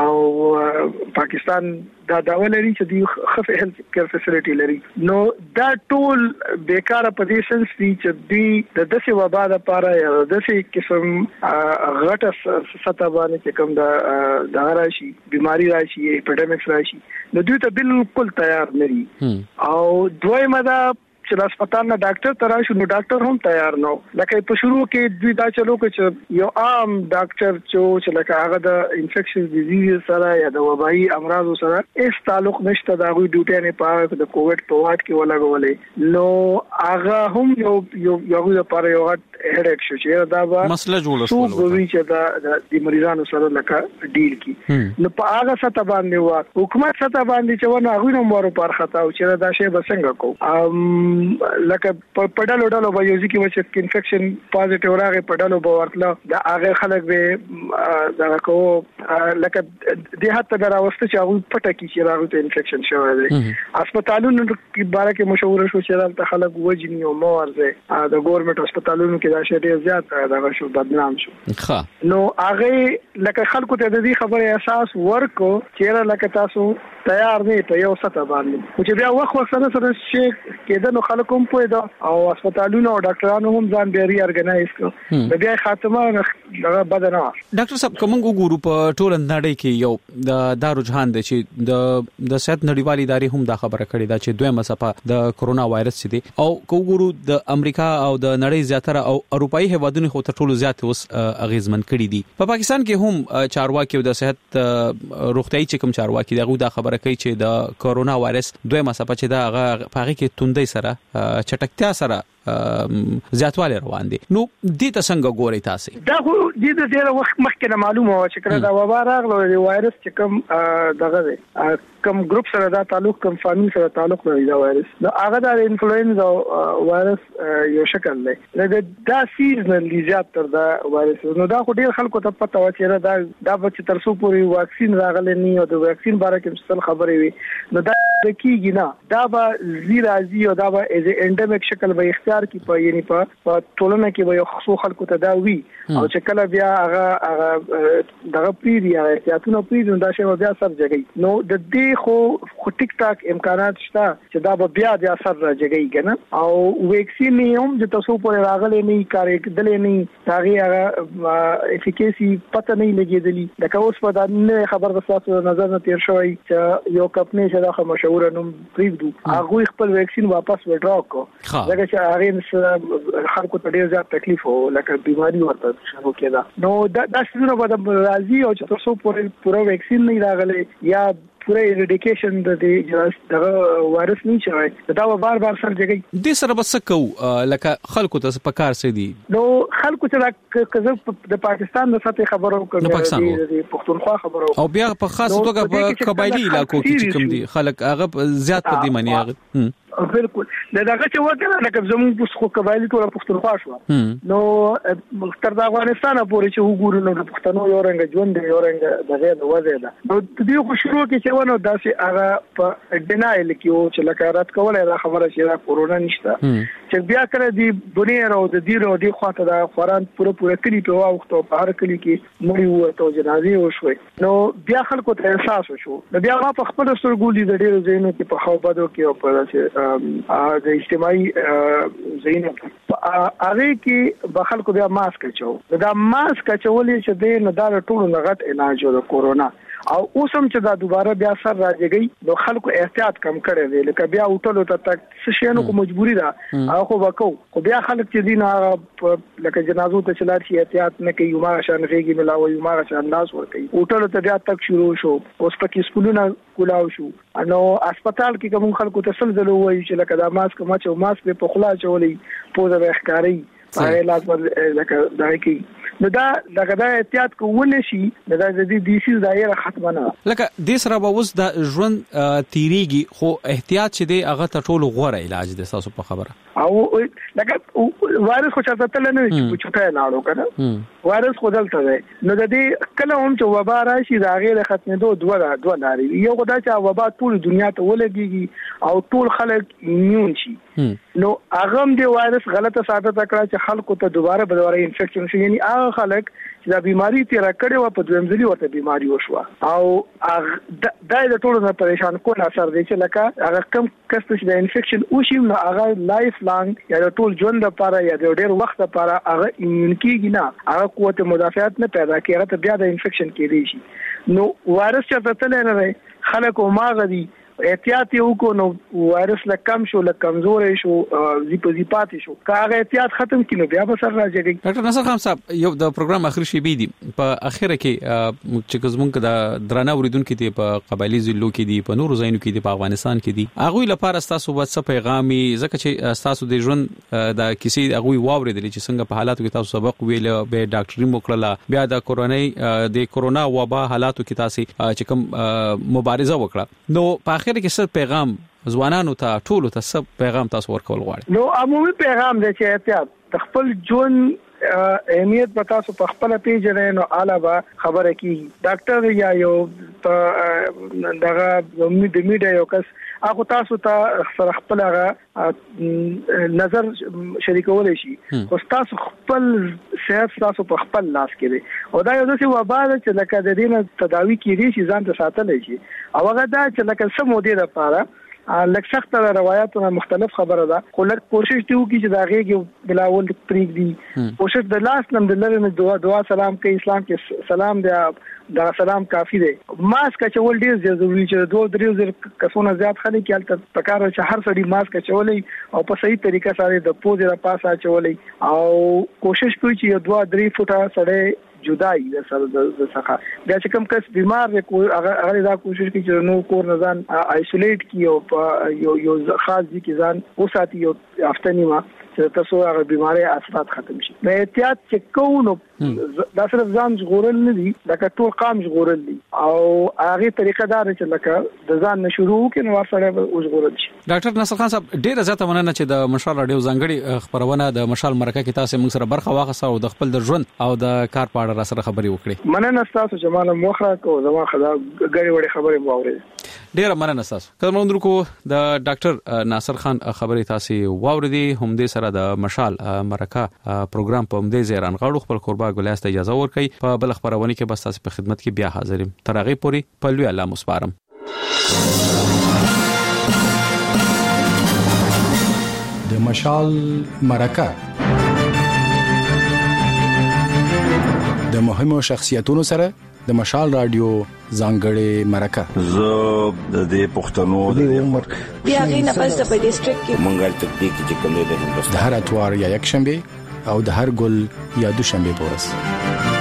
او پاکستان دا داولري چې دی خفه هیلث کیر فیسیلیټی لري نو دا ټول بیکاره پوزیشنز دي چې دی د دسه وبا د پاره یا د دسه قسم غټه سطح باندې چې کوم دا د راشي بيماري راشي اپیډمیکس راشي نو دوی ته بالکل تیار نه دي او دویمه دا چې هسپتال نه ډاکټر تراشو نو ډاکټر هم تیار نه لکه په شروع کې دوی دا چلو چې یو عام ډاکټر چې لکه هغه د انفیکشن ډیزیز سره یا د وبایي امراض سره هیڅ تعلق نشته دا غوي ډیوټي نه پاره د کووډ په واټ کې ولګولې نو هغه هم یو یو یو لپاره یو هډیک شو چې دا به مسله جوړه شو نو دوی چې دا د مریضانو سره لکه ډیل کی نو په هغه سطح باندې وا حکومت سطح باندې چې ونه غوي نو مورو پر خطا او چې دا شی بسنګ کو لکه په ډالو ډالو باندې چې چې انفیکشن پازیټیو راغی په ډالو به ورتله دا هغه خلک به دا کو لکه د هڅه دراوسته چې هغه پټه کی چې راغی ته انفیکشن شوی دی هسپتالونو کې باره کې مشوره شو چې راته خلک وجنی او مورزه د ګورنمنت هسپتالونو کې دا شی ډیر زیات دا شو بدنام شو ښه نو هغه لکه خلکو ته د دې خبره احساس ورکو چې لکه تاسو تیار نه په یو سطح باندې چې بیا وخت وخت سره سره شي کېده نو خلک هم پوهه او هسپتالونو او ډاکټرانو هم ځان بیري ارګنایز کړ د بیا خاتمه دغه بدنه ډاکټر صاحب کوم ګورو په ټول نړۍ کې یو د دارو جهان د چې د د صحت نړیوالې ادارې هم دا خبره کړې ده چې دویمه صفه د کرونا وایرس دي او ګورو د امریکا او د نړۍ زیاتره او اروپאי هیوادونو خو ته ټول زیات اوس اغیزمن کړي دي په پاکستان کې هم چارواکي او د صحت روغتيایي چې کوم چارواکي دغه دا خبره کوي چې د کرونا وایرس دویمه صفه چې دا هغه پاغي کې توندۍ سره سره چټکتیا سره زیاتواله روان دي. نو دې ته څنګه ګوري تاسو؟ دا خو دې د ډېر وخت مخکې معلومه و چې کله دا وبا راغله د وایرس چې کوم دغه دی کوم ګروپ سره دا تعلق کوم فامیل سره تعلق لري دا وایرس دا هغه د انفلوئنزا وایرس یو شکل دی. دا سیزنلی زیات تر دا وایرس نو دا خو ډېر خلکو ته پته و چې دا دا چې تر څو پورې واکسین راغلی نه او د واکسین باره کې څه خبرې وي نو دا کیږي نه دا به زیرازي او دا به از انډمیک شکل به اختیار کی په یعنی په ټولنه کې به یو خصوص خلکو ته دا وی او چې کله بیا هغه هغه دغه پیری هغه احتیاطونه پیری دا شی بیا سر جګی نو د دې خو خو ټیک ټاک امکانات شته چې دا به بیا بیا سر راځي کنه او ویکسین هم چې تاسو په راغلي نه کارې کېدلې نه هغه هغه افیکاسي پته نه لګېدلی دا اوس په دا خبر د تاسو نظر نه تیر شوی چې یو کمپنی چې دا مشهور نوم پریږدو هغه خپل ویکسین واپس وډرا کو ځکه چې هغه خلکو ته ډیر زیات تکلیف او لکه بیماری ورته شروع کېده نو دا د څه په راځي او چې تاسو پورې پوره ویکسین نه راغلی یا پوره ایریډیکیشن د دې دغه وایرس نه شوی دا بار بار سر جګی د سره بس کو لکه خلکو ته په کار سي دي نو خلکو ته د پاکستان د سطح خبرو کوي د پښتونخوا خبرو او بیا په خاص توګه په قبایلی علاقو کې چې کوم دي خلک هغه زیات په دې معنی هغه بالکل دا دغه چې وکړه لکه زموږ په خو قبایلی ټول پښتونخوا شو نو تر د افغانستان پورې چې وګورو نو د پښتنو یو رنګ ژوند یو رنګ دغه د وځي دا نو د دې خو شروع کې چې ونه داسې هغه په ډینایل کې او چې لکه رات کولای دا خبره چې دا کورونا نشته چې بیا کړه دی بنیر او د دیرو دی خواته دا خوران پوره پوره کلی په وخت په هر کلی کې مړی وته جنازي وشوي نو بیا خلکو ته احساس وشو نو بیا په خپل سترګو دي د ډیرو ځینو کې په خو بدو کې او په د اجتماعي زینت هغه کې به خلکو بیا ماسک چو دا ماسک چولې چې د نه دا ټول نغت علاج د کورونا او اوسم چې دا دوباره بیا سر راځي نو خلکو احتیاط کم کړي دي لکه بیا اوټلو ته تک څه شنو کو مجبوری ده هغه خو وکاو خو بیا خلک چې دین هغه لکه جنازو ته چلار شي احتیاط نه کوي یو ما شان ریګي ملاوي یو ما شان ناس ور کوي اوټلو ته بیا تک شروع شو اوس پکې سکولونه کولاو شو نو هسپتال کې کوم خلکو ته سلزلو وایي چې لکه دا ماسک ما چې ماسک په خلا چولې پوزه به ښکاری هغه لازم لکه دا کې نو دا دغه د احتیاط کوول شي د دې د سی دایره ختمه نه لکه د سره به اوس د ژوند تیریږي خو احتیاط چې دی هغه ته ټول غوړه علاج د تاسو په خبره او لکه وایرس خو چاته تل نه چې چټه لاړو کنه وایرس خو دلته دی نو د دې کله هم چې وبا راشي دا غیر ختمېدو دوه دوه لاري یو خدای چې وبا ټول دنیا ته ولګيږي او ټول خلک ایمیون شي نو هغه د وایرس غلطه ثابت کړه چې خلکو ته دوباره به دوباره انفیکشن شي یعنی هغه خلک چې دا بیماری تیر کړي و په دویم ځلی ورته بیماری وشو او دا د ټولو نه پریشان کول اثر دی چې لکه هغه کم کس چې د انفیکشن وشي نو هغه لایف لانګ یا د ټول ژوند لپاره یا د ډېر وخت لپاره هغه ایمون کیږي نه هغه قوت مدافعت نه پیدا کوي هغه ته بیا د انفیکشن کېږي شي نو وایرس چې تل نه لري خلک او ماغه دي احتیاط یو کو نو وایرس لا کم شو لا کمزور شو زیپ زیپات شو کاغه احتیاط ختم کینو بیا به سر راځي. ډاکټر نصر خان صاحب یو د پروګرام اخر شی بي دي په اخره کې چې کومه د درانه اوریدونکو ته په قبایلی ضلعو کې دي په نورو ځایونو کې دي په افغانستان کې دي هغه لپاره تاسو به څه پیغامي ځکه چې تاسو د ژوند د کیسې هغه واوریدل چې څنګه په حالاتو کې تاسو سبق ویل به ډاکټري موکړه بیا د کورونای د کورونا وبا حالاتو کې تاسو چې کوم مبارزه وکړه نو په اخر کې څه پیغام ځوانانو ته ټولو ته څه پیغام تاسو ورکول غواړئ؟ نو عمومي پیغام دی چې احتیاط خپل ژوند اهمیت پتا سو په خپل پیژنې نو علاوه خبره کی ډاکټر یا یو دغه د میډیا یو کس هغه تاسو ته سره خپل هغه نظر شریکول شي خو تاسو خپل صحت تاسو په خپل لاس کې دی او دا یو څه وبا چې لکه د دینه تداوی کیږي چې ځان ته ساتل شي او هغه دا چې لکه سم ودی لپاره لکه سخت روایتونه مختلف خبره ده خو لکه کوشش دی وکړي چې دا غيږ بلاول پریک دی کوشش د لاس نم د لره دعا دعا سلام کوي اسلام کې سلام دی دا سلام کافی دی ماسک چول ډیر ضروري چې دوه درې زر کسونه زیات خلک یالته پکاره چې هر سړي ماسک چولې او په صحیح طریقه سره د پوزې را پاسه چولې او کوشش کوي چې دوه درې فوټه سړی جدای د سره د څخه بیا چې کوم کس بیمار دی هغه دا کوشش کوي چې نو کور نه ځان آیسولیټ کی او یو یو خاص دي کې ځان وساتي یو هفته نیمه چې تاسو هغه بيماري اثرات ختم شي. نو احتیاط چې کوو دا صرف ځان ژغورل نه دي دا ټول قام ژغورل دي او هغه طریقه دار چې لکه د ځان نشورو کې نو سره وژغورل شي. ډاکټر ناصر خان صاحب ډیره زیاته مننه چې د مشال رادیو ځانګړي خبرونه د مشال مرکه کې تاسو موږ سره برخه واخیسته او د خپل د ژوند او د کار په اړه سره خبري وکړي. مننه تاسو چې مال موخه کو زما خدا غړي وړي خبرې مو اورېدې. ډیره مننه تاسو. کله موږ کو د ډاکټر ناصر خان خبرې تاسو واوریدي هم دې سره د مشال مرکه پروګرام په مدې زیران غاړو خپل قربا ګلیاسته اجازه ورکړي په بل خبرونه کې بس تاسو په خدمت کې بیا حاضرم. تر هغه پورې په لوی الله مسپارم. د مشال مرکه د مهمو شخصیتونو سره د مشال رادیو ځانګړي مرکه زه د دې پښتنو د عمر بیا غینه پس د ډیسټریکټ کې منګل تکنیک چې کوم دی د هندوستان د هر اتوار یا یک شنبه او د هر ګل یا دوشنبه پورس